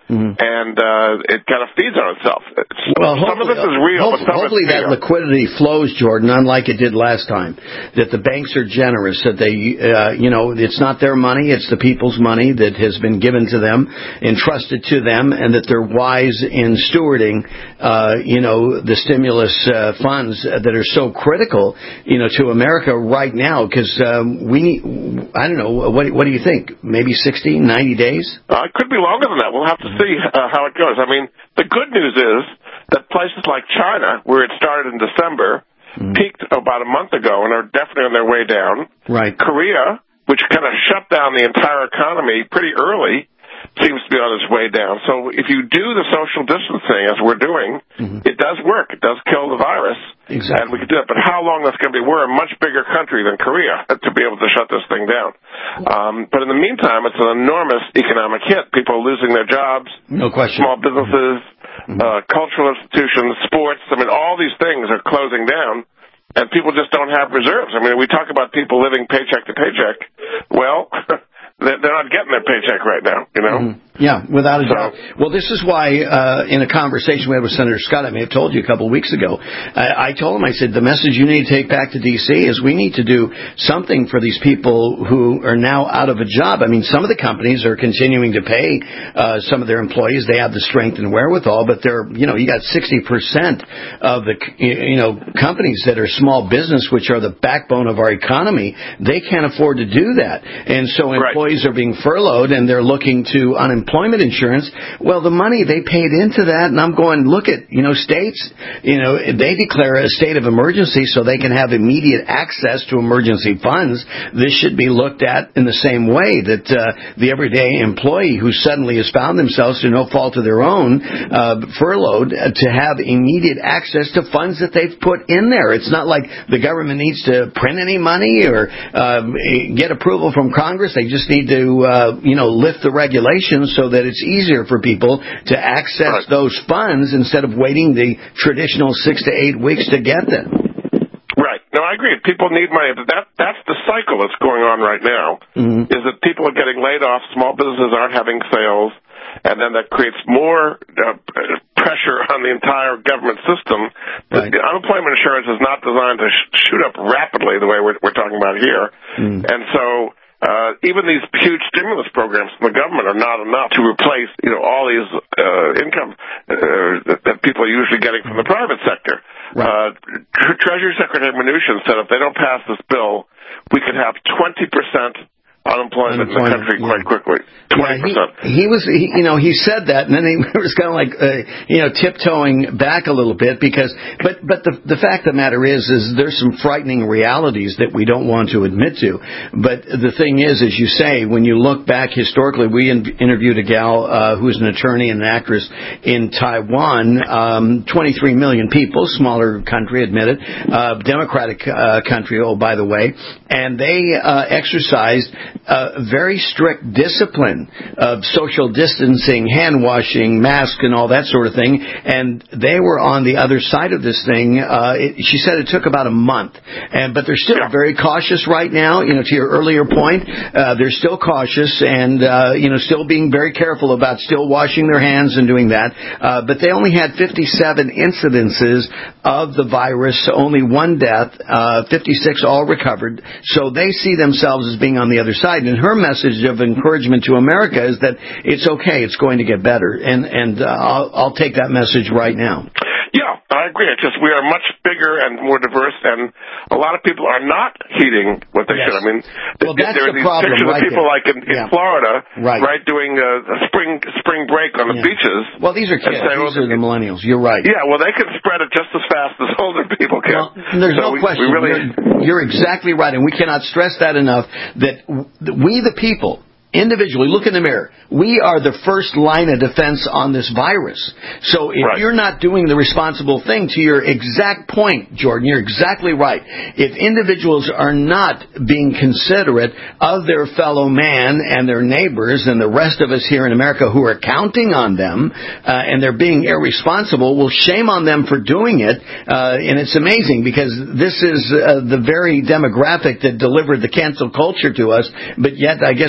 mm-hmm. and uh, it kind of feeds on itself. It's, well, some of this is real, hope, but some hopefully of it's that real. liquidity flows, Jordan, unlike it did last time. That the banks are generous. That they, uh, you know, it's not their money; it's the people's money that has been given to them, entrusted to them, and that they're wise in stewarding, uh, you know, the stimulus uh, funds that are so critical, you know, to America right now. Because um, we need, I don't know, what, what do you think? Maybe sixty, ninety days? Uh, it could be longer than that. We'll have to see uh, how it goes. I mean, the good news is that places like China, where it started in December, mm. peaked about a month ago and are definitely on their way down. Right. Korea, which kind of shut down the entire economy pretty early, seems to be on its way down. So if you do the social distancing, as we're doing, mm-hmm. it does work. It does kill the virus. Exactly. And we can do it. But how long that's going to be? We're a much bigger country than Korea to be able to shut this thing down. Um, but in the meantime, it's an enormous economic hit. People are losing their jobs. No question. Small businesses, mm-hmm. uh, cultural institutions, sports. I mean, all these things are closing down. And people just don't have reserves. I mean, we talk about people living paycheck to paycheck. Well, they're not getting their paycheck right now, you know? Mm-hmm. Yeah, without a doubt. Well, this is why, uh, in a conversation we had with Senator Scott, I may have told you a couple of weeks ago, I, I told him, I said, the message you need to take back to D C is we need to do something for these people who are now out of a job. I mean, some of the companies are continuing to pay uh, some of their employees. They have the strength and wherewithal, but they're, you know, you got sixty percent of the, you know, companies that are small business, which are the backbone of our economy. They can't afford to do that. And so employees right. are being furloughed and they're looking to unemployment Employment insurance. Well, the money they paid into that, and I'm going, look at, you know, states, you know, they declare a state of emergency so they can have immediate access to emergency funds. This should be looked at in the same way that uh, the everyday employee who suddenly has found themselves through no fault of their own uh, furloughed uh, to have immediate access to funds that they've put in there. It's not like the government needs to print any money or uh, get approval from Congress. They just need to, uh, you know, lift the regulations so that it's easier for people to access right. those funds instead of waiting the traditional six to eight weeks to get them. Right. No, I agree. People need money. That That's the cycle that's going on right now, mm-hmm. is that people are getting laid off, small businesses aren't having sales, and then that creates more uh, pressure on the entire government system. Right. The unemployment insurance is not designed to sh- shoot up rapidly the way we're, we're talking about here. Mm. And so Uh, even these huge stimulus programs from the government are not enough to replace, you know, all these uh, income uh, that, that people are usually getting from the private sector. Right. Uh, Treasury Secretary Mnuchin said if they don't pass this bill, we could have twenty percent unemployment, unemployment in the country yeah. quite quickly. twenty percent. Yeah, he, he was, he, you know, he said that, and then he was kind of like, uh, you know, tiptoeing back a little bit because, but, but the, the fact of the matter is, is there's some frightening realities that we don't want to admit to. But the thing is, as you say, when you look back historically, we in, interviewed a gal, uh, who's an attorney and an actress in Taiwan, um, twenty-three million people, smaller country, admitted, uh, democratic, uh, country, oh, by the way, and they, uh, exercised a very strict discipline of social distancing, hand washing, mask, and all that sort of thing. And they were on the other side of this thing. Uh, it, she said it took about a month, and but they're still very cautious right now. You know, to your earlier point, uh, they're still cautious and uh, you know still being very careful about still washing their hands and doing that. Uh, but they only had fifty-seven incidences of the virus, only one death, uh, fifty-six all recovered. So they see themselves as being on the other side. And her message of encouragement to America is that it's okay, it's going to get better. And and uh, I'll, I'll take that message right now. Yeah, I agree. It's just we are much bigger and more diverse, and a lot of people are not heeding what they yes. should. I mean, well, that's there are the these problem, pictures right of people there. like in, in yeah. Florida, right, right doing a, a spring spring break on the yeah. beaches. Well, these are kids. Say, these well, are the millennials. You're right. Yeah, well, they can spread it just as fast as older people can. Well, there's so no we, question. We really... you're, you're exactly right, and we cannot stress that enough, that we, the people, individually, look in the mirror. We are the first line of defense on this virus. So if right. you're not doing the responsible thing, to your exact point, Jordan, you're exactly right. If individuals are not being considerate of their fellow man and their neighbors and the rest of us here in America who are counting on them, uh, and they're being irresponsible, well, shame on them for doing it. Uh, and it's amazing because this is uh, the very demographic that delivered the cancel culture to us. But yet, I guess when it comes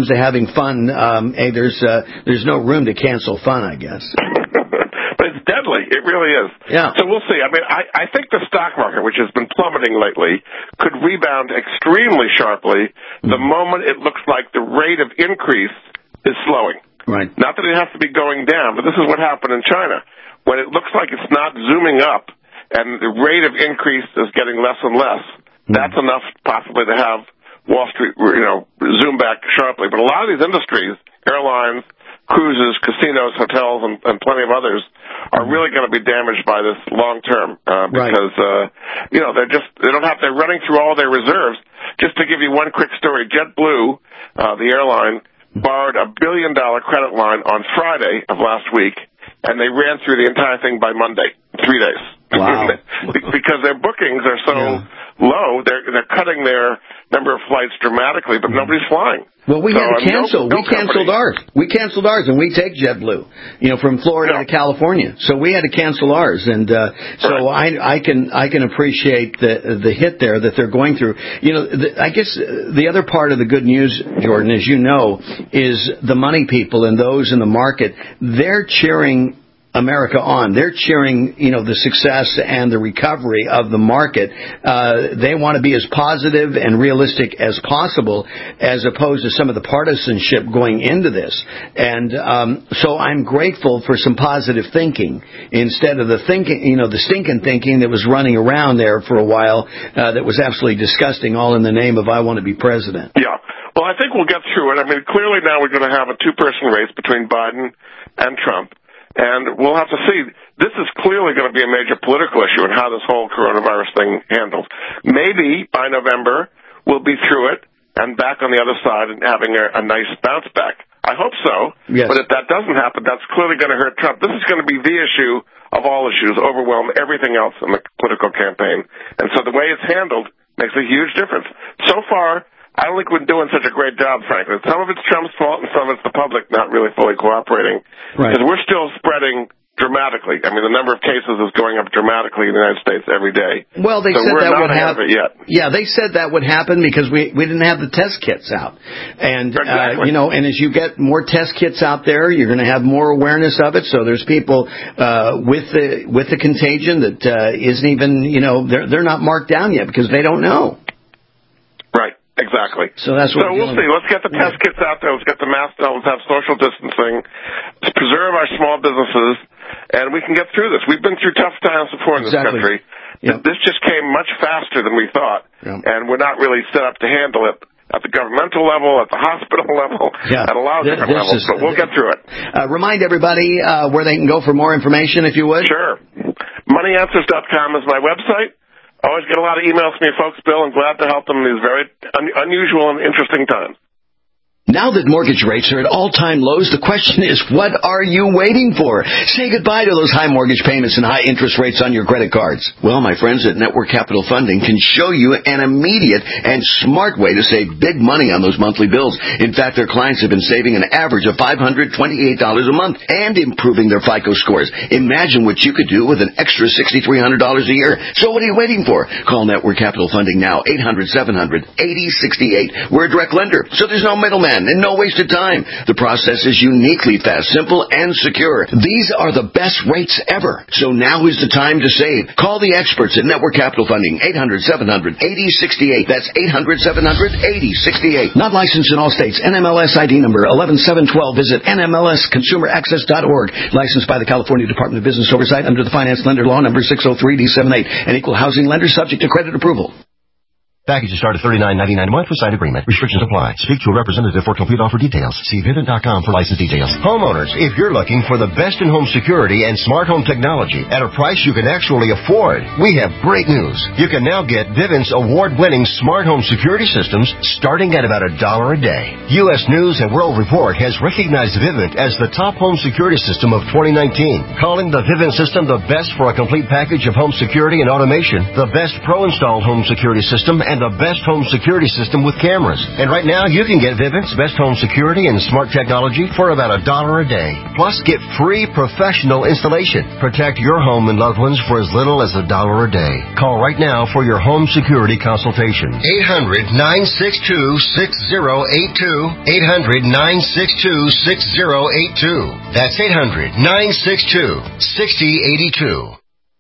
to having fun, um, hey, there's uh, there's no room to cancel fun, I guess. But it's deadly. It really is. Yeah. So we'll see. I mean, I, I think the stock market, which has been plummeting lately, could rebound extremely sharply mm-hmm. the moment it looks like the rate of increase is slowing. Right. Not that it has to be going down, but this is what happened in China. When it looks like it's not zooming up and the rate of increase is getting less and less, mm-hmm. that's enough possibly to have Wall Street, you know, zoom back sharply. But a lot of these industries, airlines, cruises, casinos, hotels, and, and plenty of others, are really going to be damaged by this long term uh, because, right. uh, you know, they're just, they don't have, they're running through all their reserves. Just to give you one quick story, JetBlue, uh, the airline, borrowed a billion dollar credit line on Friday of last week, and they ran through the entire thing by Monday, three days. Wow. Because their bookings are so yeah. low, they're they're cutting their number of flights dramatically, but nobody's flying. Well, we so, had to cancel. No, no we canceled company. ours. We canceled ours, and we take JetBlue, you know, from Florida yeah. to California. So we had to cancel ours, and uh, so right. I, I can I can appreciate the the hit there that they're going through. You know, the, I guess the other part of the good news, Jordan, as you know, is the money people and those in the market. They're cheering America on. They're cheering, you know, the success and the recovery of the market. Uh, they want to be as positive and realistic as possible, as opposed to some of the partisanship going into this. And um, so I'm grateful for some positive thinking instead of the thinking, you know, the stinking thinking that was running around there for a while uh, that was absolutely disgusting, all in the name of I want to be president. Yeah. Well, I think we'll get through it. I mean, clearly now we're going to have a two-person race between Biden and Trump. And we'll have to see. This is clearly going to be a major political issue in how this whole coronavirus thing handles. Maybe by November we'll be through it and back on the other side and having a, a nice bounce back. I hope so. Yes. But if that doesn't happen, that's clearly going to hurt Trump. This is going to be the issue of all issues, overwhelm everything else in the political campaign. And so the way it's handled makes a huge difference. So far, I don't think we're doing such a great job, frankly. Some of it's Trump's fault and some of it's the public not really fully cooperating. Right. Because we're still spreading dramatically. I mean, the number of cases is going up dramatically in the United States every day. Well, they so said we're that not would ahead of happen. it yet. Yeah, they said that would happen because we we didn't have the test kits out, and exactly. uh, you know, and as you get more test kits out there, you're going to have more awareness of it. So there's people uh, with the with the contagion that uh, isn't even, you know, they're they're not marked down yet because they don't know. Right. Exactly. So that's what so we'll see. Let's get the test kits out there. Let's get the masks out. Let's have social distancing. Let's preserve our small businesses, and we can get through this. We've been through tough times before in this exactly. country. Yep. This just came much faster than we thought, yep. and we're not really set up to handle it at the governmental level, at the hospital level, yeah. at a lot of this, different this levels. is, but we'll get through it. Uh, remind everybody uh, where they can go for more information, if you would. Sure. money answers dot com is my website. Always get a lot of emails from you folks, Bill. I'm glad to help them in these very un- unusual and interesting times. Now that mortgage rates are at all-time lows, the question is, what are you waiting for? Say goodbye to those high mortgage payments and high interest rates on your credit cards. Well, my friends at Network Capital Funding can show you an immediate and smart way to save big money on those monthly bills. In fact, their clients have been saving an average of five hundred twenty-eight dollars a month and improving their FICO scores. Imagine what you could do with an extra six thousand three hundred dollars a year. So what are you waiting for? Call Network Capital Funding now, eight hundred, seven hundred, eighty sixty-eight. We're a direct lender, so there's no middleman and no wasted time. The process is uniquely fast, simple, and secure. These are the best rates ever. So now is the time to save. Call the experts at Network Capital Funding, eight hundred, seven hundred, eighty sixty-eight. That's eight hundred, seven hundred, eighty sixty-eight. Not licensed in all states. N M L S I D number eleven seven twelve. Visit N M L S consumer access dot org. Licensed by the California Department of Business Oversight under the Finance Lender Law number six oh three D seventy-eight. An equal housing lender subject to credit approval. Packages start at thirty-nine ninety-nine a month with site agreement. Restrictions apply. Speak to a representative for complete offer details. See Vivint dot com for license details. Homeowners, if you're looking for the best in home security and smart home technology at a price you can actually afford, we have great news. You can now get Vivint's award-winning smart home security systems starting at about a dollar a day. U S News and World Report has recognized Vivint as the top home security system of twenty nineteen, calling the Vivint system the best for a complete package of home security and automation, the best pro-installed home security system, and and the best home security system with cameras. And right now, you can get Vivint's best home security and smart technology for about a dollar a day. Plus, get free professional installation. Protect your home and loved ones for as little as a dollar a day. Call right now for your home security consultation. eight hundred, nine six two, six zero eight two. eight hundred, nine six two, six zero eight two. That's eight hundred, nine six two, six zero eight two.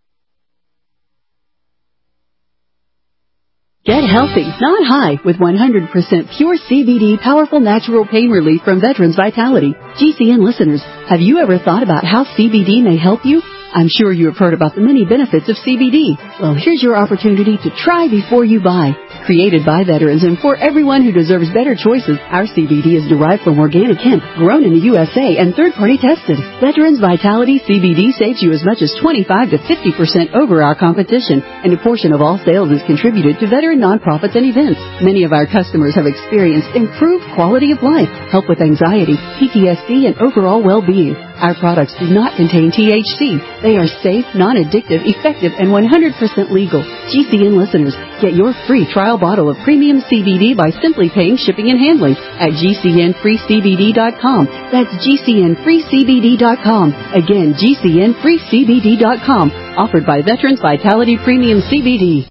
Get healthy, not high, with one hundred percent pure C B D powerful natural pain relief from Veterans Vitality. G C N listeners, have you ever thought about how C B D may help you? I'm sure you have heard about the many benefits of C B D. Well, here's your opportunity to try before you buy. Created by veterans and for everyone who deserves better choices, our C B D is derived from organic hemp, grown in the U S A and third-party tested. Veterans Vitality C B D saves you as much as twenty-five to fifty percent over our competition, and a portion of all sales is contributed to veteran nonprofits and events. Many of our customers have experienced improved quality of life, help with anxiety, P T S D, and overall well-being. Our products do not contain T H C. They are safe, non-addictive, effective, and one hundred percent legal. G C N listeners, get your free trial bottle of premium C B D by simply paying shipping and handling at G C N free C B D dot com. That's G C N free C B D dot com. Again, G C N free C B D dot com. Offered by Veterans Vitality Premium C B D.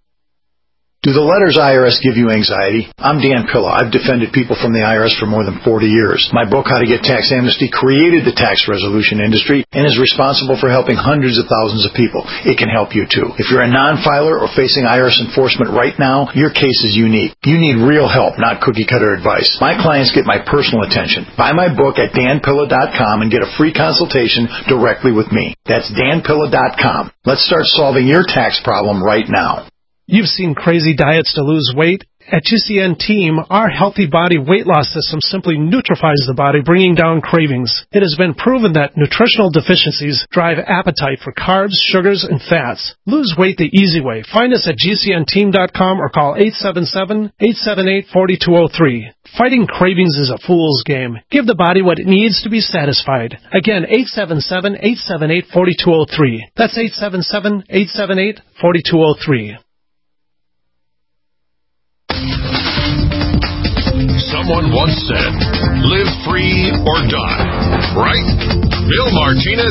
Do the letters I R S give you anxiety? I'm Dan Pilla. I've defended people from the I R S for more than forty years. My book, How to Get Tax Amnesty, created the tax resolution industry and is responsible for helping hundreds of thousands of people. It can help you too. If you're a non-filer or facing I R S enforcement right now, your case is unique. You need real help, not cookie-cutter advice. My clients get my personal attention. Buy my book at dan pilla dot com and get a free consultation directly with me. That's dan pilla dot com. Let's start solving your tax problem right now. You've seen crazy diets to lose weight. At G C N Team, our Healthy Body Weight Loss System simply neutralizes the body, bringing down cravings. It has been proven that nutritional deficiencies drive appetite for carbs, sugars, and fats. Lose weight the easy way. Find us at G C N team dot com or call eight seven seven, eight seven eight, four two zero three. Fighting cravings is a fool's game. Give the body what it needs to be satisfied. Again, eight seven seven, eight seven eight, four two zero three. That's eight seven seven, eight seven eight, four two zero three. Someone once said, live free or die. Right? Bill Martinez,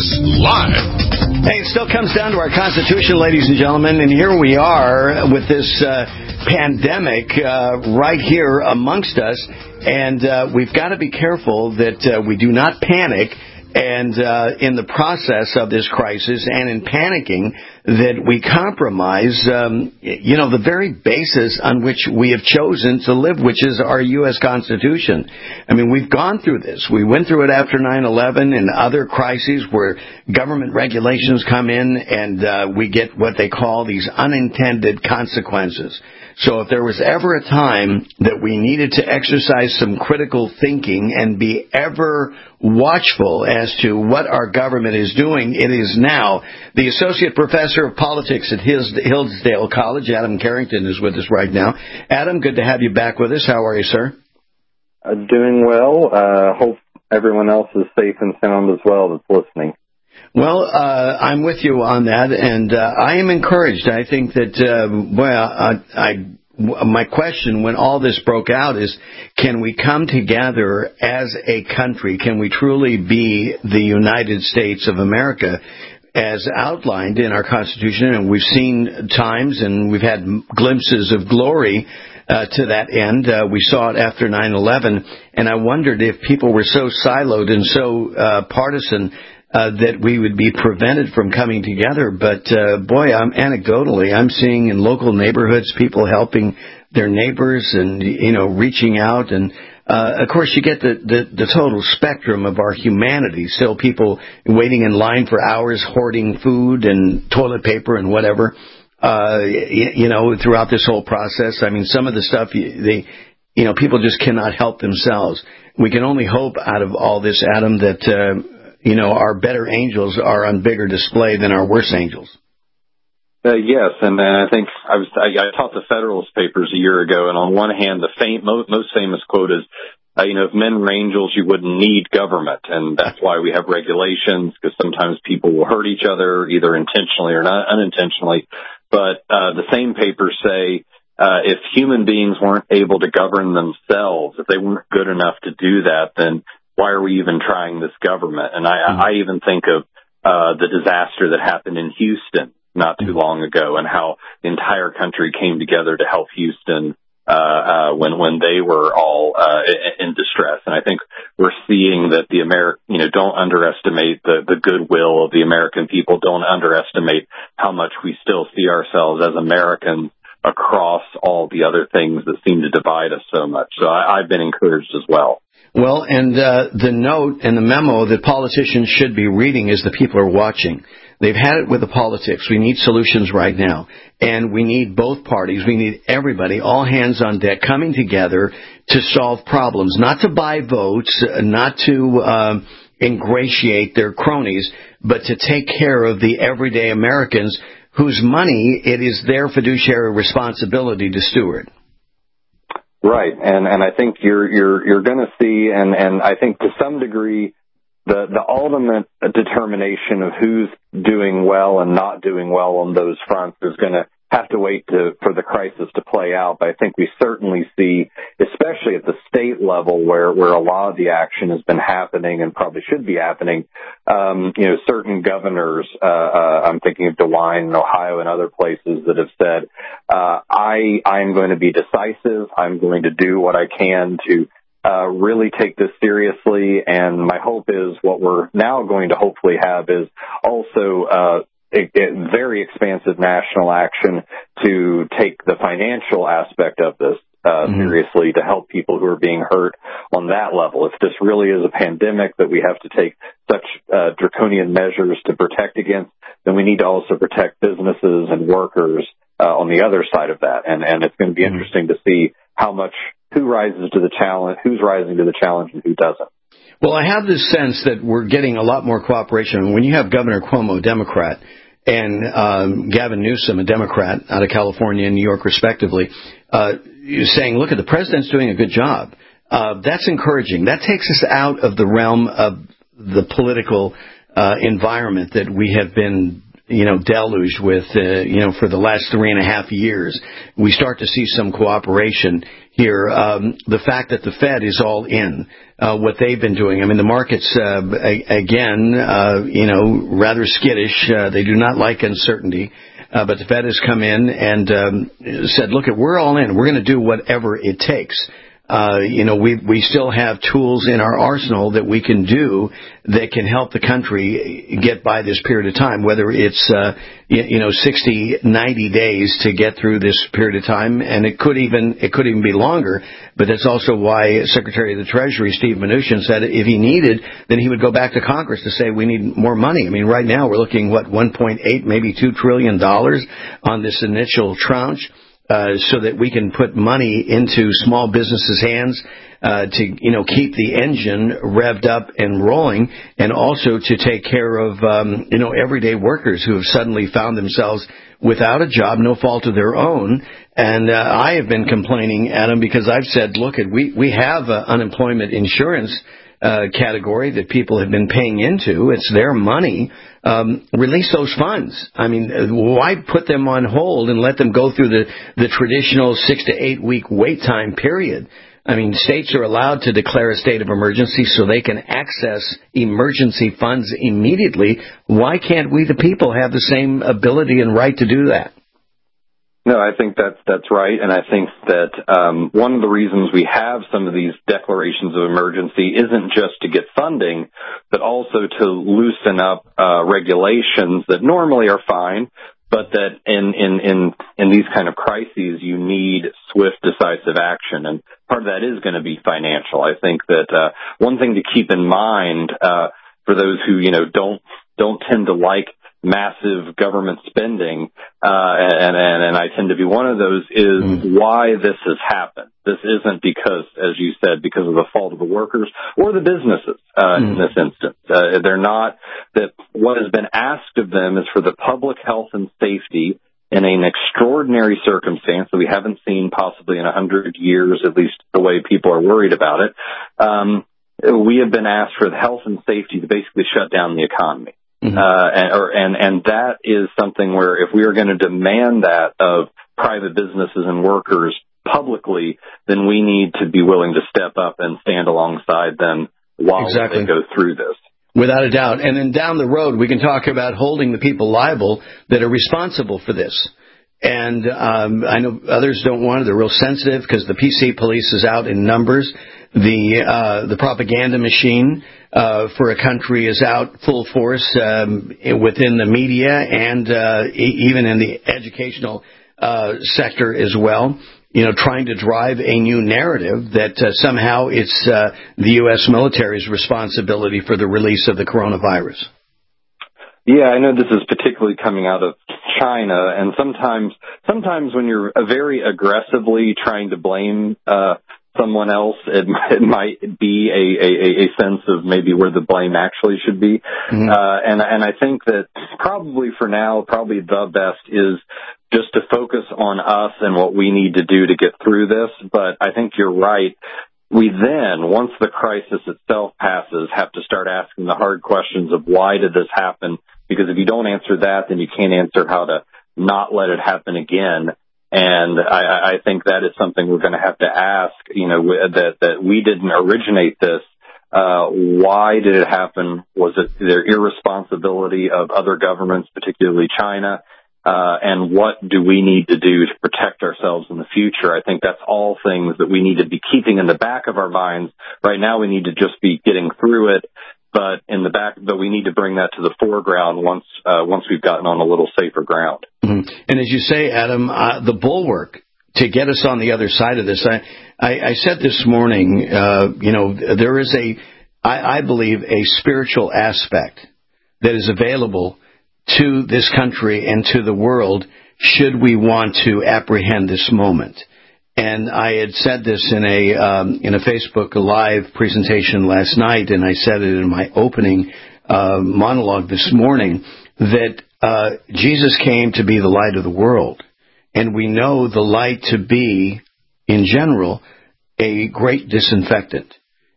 live. Hey, it still comes down to our Constitution, ladies and gentlemen, and here we are with this uh, pandemic uh, right here amongst us, and uh, we've got to be careful that uh, we do not panic, and uh, in the process of this crisis and in panicking, that we compromise, um, you know, the very basis on which we have chosen to live, which is our U S Constitution. I mean, we've gone through this. We went through it after nine eleven and other crises where government regulations come in and uh, we get what they call these unintended consequences. So if there was ever a time that we needed to exercise some critical thinking and be ever watchful as to what our government is doing, it is now. The Associate Professor of Politics at Hillsdale College, Adam Carrington, is with us right now. Adam, good to have you back with us. How are you, sir? Uh, doing well. Uh, hope everyone else is safe and sound as well that's listening. Well, uh, I'm with you on that, and uh, I am encouraged. I think that, uh, well, I, I, my question when all this broke out is, can we come together as a country? Can we truly be the United States of America as outlined in our Constitution? And we've seen times, and we've had glimpses of glory Uh, to that end. Uh, we saw it after nine eleven, and I wondered if people were so siloed and so uh, partisan uh, that we would be prevented from coming together. But, uh, boy, I'm anecdotally, I'm seeing in local neighborhoods people helping their neighbors and, you know, reaching out. And, uh, of course, you get the, the, the total spectrum of our humanity. Still people waiting in line for hours, hoarding food and toilet paper and whatever. Uh, you, you know, throughout this whole process. I mean, some of the stuff, they, you know, people just cannot help themselves. We can only hope out of all this, Adam, that, uh, you know, our better angels are on bigger display than our worse angels. Uh, yes, and uh, I think I was I, I taught the Federalist Papers a year ago, and on one hand, the fam- most, most famous quote is, uh, you know, if men were angels, you wouldn't need government, and that's why we have regulations, because sometimes people will hurt each other, either intentionally or not unintentionally. But uh, the same papers say uh, if human beings weren't able to govern themselves, if they weren't good enough to do that, then why are we even trying this government? And I, mm-hmm. I even think of uh, the disaster that happened in Houston not too long ago, and how the entire country came together to help Houston uh, uh, when when they were all uh, in distress. And I think we're seeing that the Ameri- you know, don't underestimate the, the goodwill of the American people. Don't underestimate how much we still see ourselves as Americans across all the other things that seem to divide us so much. So I, I've been encouraged as well. Well, and uh, the note and the memo that politicians should be reading is the people are watching. They've had it with the politics. We need solutions right now. And we need both parties. We need everybody, all hands on deck, coming together to solve problems, not to buy votes, not to uh, ingratiate their cronies, but to take care of the everyday Americans whose money it is their fiduciary responsibility to steward. Right, and and I think you're you're you're going to see, and and I think to some degree, the the ultimate determination of who's doing well and not doing well on those fronts is going to have to wait to, for the crisis to play out. But I think we certainly see, especially at the state level, where, where a lot of the action has been happening and probably should be happening, um, you know, certain governors, uh, uh, I'm thinking of DeWine in Ohio and other places that have said, uh, I, I'm going to be decisive. I'm going to do what I can to uh, really take this seriously. And my hope is what we're now going to hopefully have is also, uh, A, a very expansive national action to take the financial aspect of this uh, mm-hmm. seriously, to help people who are being hurt on that level. If this really is a pandemic that we have to take such uh, draconian measures to protect against, then we need to also protect businesses and workers uh, on the other side of that. And, and it's going to be mm-hmm. interesting to see how much, who rises to the challenge, who's rising to the challenge and who doesn't. Well, I have this sense that we're getting a lot more cooperation. When you have Governor Cuomo, Democrat, and um, Gavin Newsom, a Democrat out of California and New York, respectively, uh, saying, look, the president's doing a good job, uh, that's encouraging. That takes us out of the realm of the political uh, environment that we have been you know, deluged with, uh, you know, for the last three and a half years. We start to see some cooperation here. Um, the fact that the Fed is all in, uh, what they've been doing. I mean, the markets, uh, a- again, uh, you know, rather skittish. Uh, they do not like uncertainty. Uh, but the Fed has come in and um, said, look, we're all in. We're going to do whatever it takes. Uh, you know, we we still have tools in our arsenal that we can do that can help the country get by this period of time, whether it's, uh, you, you know, sixty, ninety days to get through this period of time. And it could even, it could even be longer. But that's also why Secretary of the Treasury, Steve Mnuchin, said if he needed, then he would go back to Congress to say we need more money. I mean, right now we're looking, what, one point eight, maybe two trillion dollars on this initial tranche. Uh, so that we can put money into small businesses' hands uh, to, you know, keep the engine revved up and rolling, and also to take care of, um, you know, everyday workers who have suddenly found themselves without a job, no fault of their own. And uh, I have been complaining, Adam, because I've said, look, we we have uh, unemployment insurance Uh, category that people have been paying into. It's their money. Um, release those funds. I mean, why put them on hold and let them go through the, the traditional six to eight week wait time period? I mean, states are allowed to declare a state of emergency so they can access emergency funds immediately. Why can't we, the people, have the same ability and right to do that? No, I think that's that's right, and I think that um, one of the reasons we have some of these declarations of emergency isn't just to get funding, but also to loosen up uh, regulations that normally are fine, but that in in in in these kind of crises you need swift, decisive action, and part of that is going to be financial. I think that uh, one thing to keep in mind uh, for those who you know don't don't tend to like massive government spending, uh, and, and, and I tend to be one of those, is mm. why this has happened. This isn't because, as you said, because of the fault of the workers or the businesses uh, mm. in this instance. Uh, they're not, that what has been asked of them is for the public health and safety in an extraordinary circumstance that we haven't seen possibly in a hundred years, at least the way people are worried about it. Um, we have been asked for the health and safety to basically shut down the economy. Mm-hmm. Uh, and, or, and, and that is something where if we are going to demand that of private businesses and workers publicly, then we need to be willing to step up and stand alongside them while exactly. they go through this. Without a doubt. And then down the road, we can talk about holding the people liable that are responsible for this. And um, I know others don't want it. They're real sensitive because the P C police is out in numbers. The uh, the propaganda machine uh, for a country is out full force um, within the media and uh, e- even in the educational uh, sector as well. You know, trying to drive a new narrative that uh, somehow it's uh, the U S military's responsibility for the release of the coronavirus. Yeah, I know this is particularly coming out of China, and sometimes, sometimes when you're very aggressively trying to blame uh, someone else, it, it might be a, a, a sense of maybe where the blame actually should be. Mm-hmm. Uh, and, and I think that probably for now, probably the best is just to focus on us and what we need to do to get through this. But I think you're right. We then, once the crisis itself passes, have to start asking the hard questions of why did this happen? Because if you don't answer that, then you can't answer how to not let it happen again. And I, I think that is something we're going to have to ask, you know, that, that we didn't originate this. Uh, why did it happen? Was it their irresponsibility of other governments, particularly China? Uh, and what do we need to do to protect ourselves in the future? I think that's all things that we need to be keeping in the back of our minds. Right now we need to just be getting through it, but in the back, but we need to bring that to the foreground once, uh, once we've gotten on a little safer ground. Mm-hmm. And as you say, Adam, uh, the bulwark to get us on the other side of this, I, I, I said this morning, uh, you know, there is a, I, I believe, a spiritual aspect that is available to this country and to the world should we want to apprehend this moment. And I had said this in a um, in a Facebook Live presentation last night, and I said it in my opening uh, monologue this morning, that uh, Jesus came to be the light of the world. And we know the light to be, in general, a great disinfectant.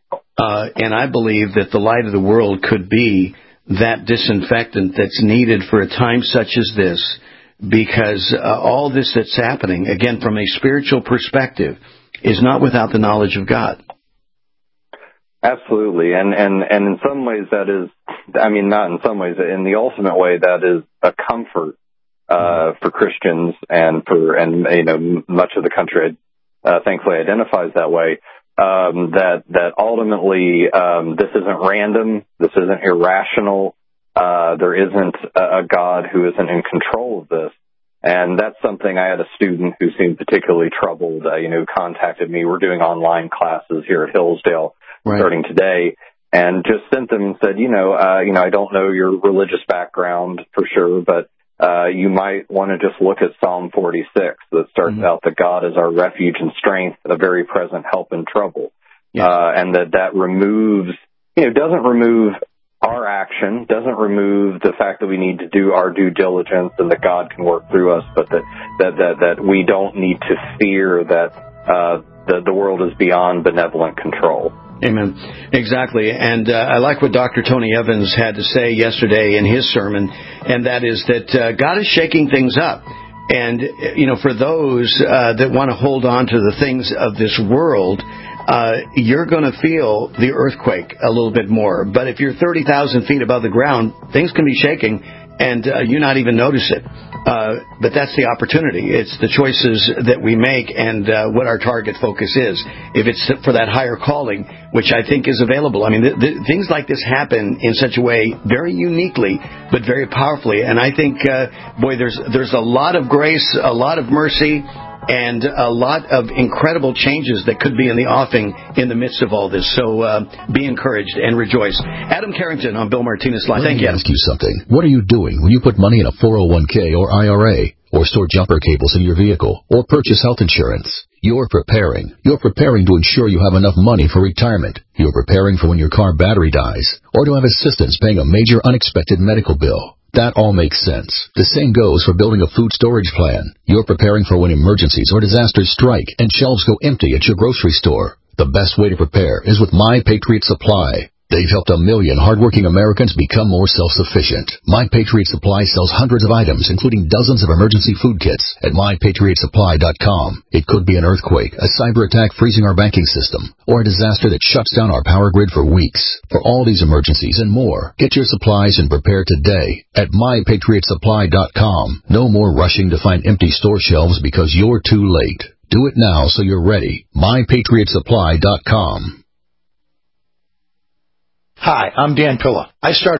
Uh, and I believe that the light of the world could be that disinfectant that's needed for a time such as this, because uh, all this that's happening, again, from a spiritual perspective, is not without the knowledge of God. Absolutely. And, and, and in some ways that is, I mean, not in some ways, in the ultimate way, that is a comfort uh, for Christians and for, and, you know, much of the country, uh, thankfully identifies that way. Um, that, that ultimately, um, this isn't random. This isn't irrational. Uh, there isn't a, a God who isn't in control of this. And that's something I had a student who seemed particularly troubled, uh, you know, contacted me. We're doing online classes here at Hillsdale right. starting today, and just sent them and said, you know, uh, you know, I don't know your religious background for sure, but Uh, you might want to just look at Psalm forty-six that starts mm-hmm. out that God is our refuge and strength, a very present help in trouble. Yes. Uh, and that that removes, you know, doesn't remove our action, doesn't remove the fact that we need to do our due diligence and that God can work through us, but that, that, that, that we don't need to fear that, uh, the, the world is beyond benevolent control. Amen. Exactly. And uh, I like what Doctor Tony Evans had to say yesterday in his sermon, and that is that uh, God is shaking things up. And, you know, for those uh, that want to hold on to the things of this world, uh, you're going to feel the earthquake a little bit more. But if you're thirty thousand feet above the ground, things can be shaking, and uh, you not even notice it. Uh, but that's the opportunity. It's the choices that we make and uh, what our target focus is. If it's for that higher calling, which I think is available. I mean, the, the, things like this happen in such a way, very uniquely, but very powerfully. And I think, uh, boy, there's there's a lot of grace, a lot of mercy, and a lot of incredible changes that could be in the offing in the midst of all this. So uh, be encouraged and rejoice. Adam Carrington on Bill Martinez Live. Thank you. Let me ask you something. What are you doing when you put money in a four oh one k or I R A, or store jumper cables in your vehicle, or purchase health insurance? You're preparing. You're preparing to ensure you have enough money for retirement. You're preparing for when your car battery dies, or to have assistance paying a major unexpected medical bill. That all makes sense. The same goes for building a food storage plan. You're preparing for when emergencies or disasters strike and shelves go empty at your grocery store. The best way to prepare is with My Patriot Supply. They've helped a million hardworking Americans become more self-sufficient. My Patriot Supply sells hundreds of items, including dozens of emergency food kits at my patriot supply dot com. It could be an earthquake, a cyber attack freezing our banking system, or a disaster that shuts down our power grid for weeks. For all these emergencies and more, get your supplies and prepare today at my patriot supply dot com. No more rushing to find empty store shelves because you're too late. Do it now so you're ready. my patriot supply dot com. Hi, I'm Dan Pilla. I started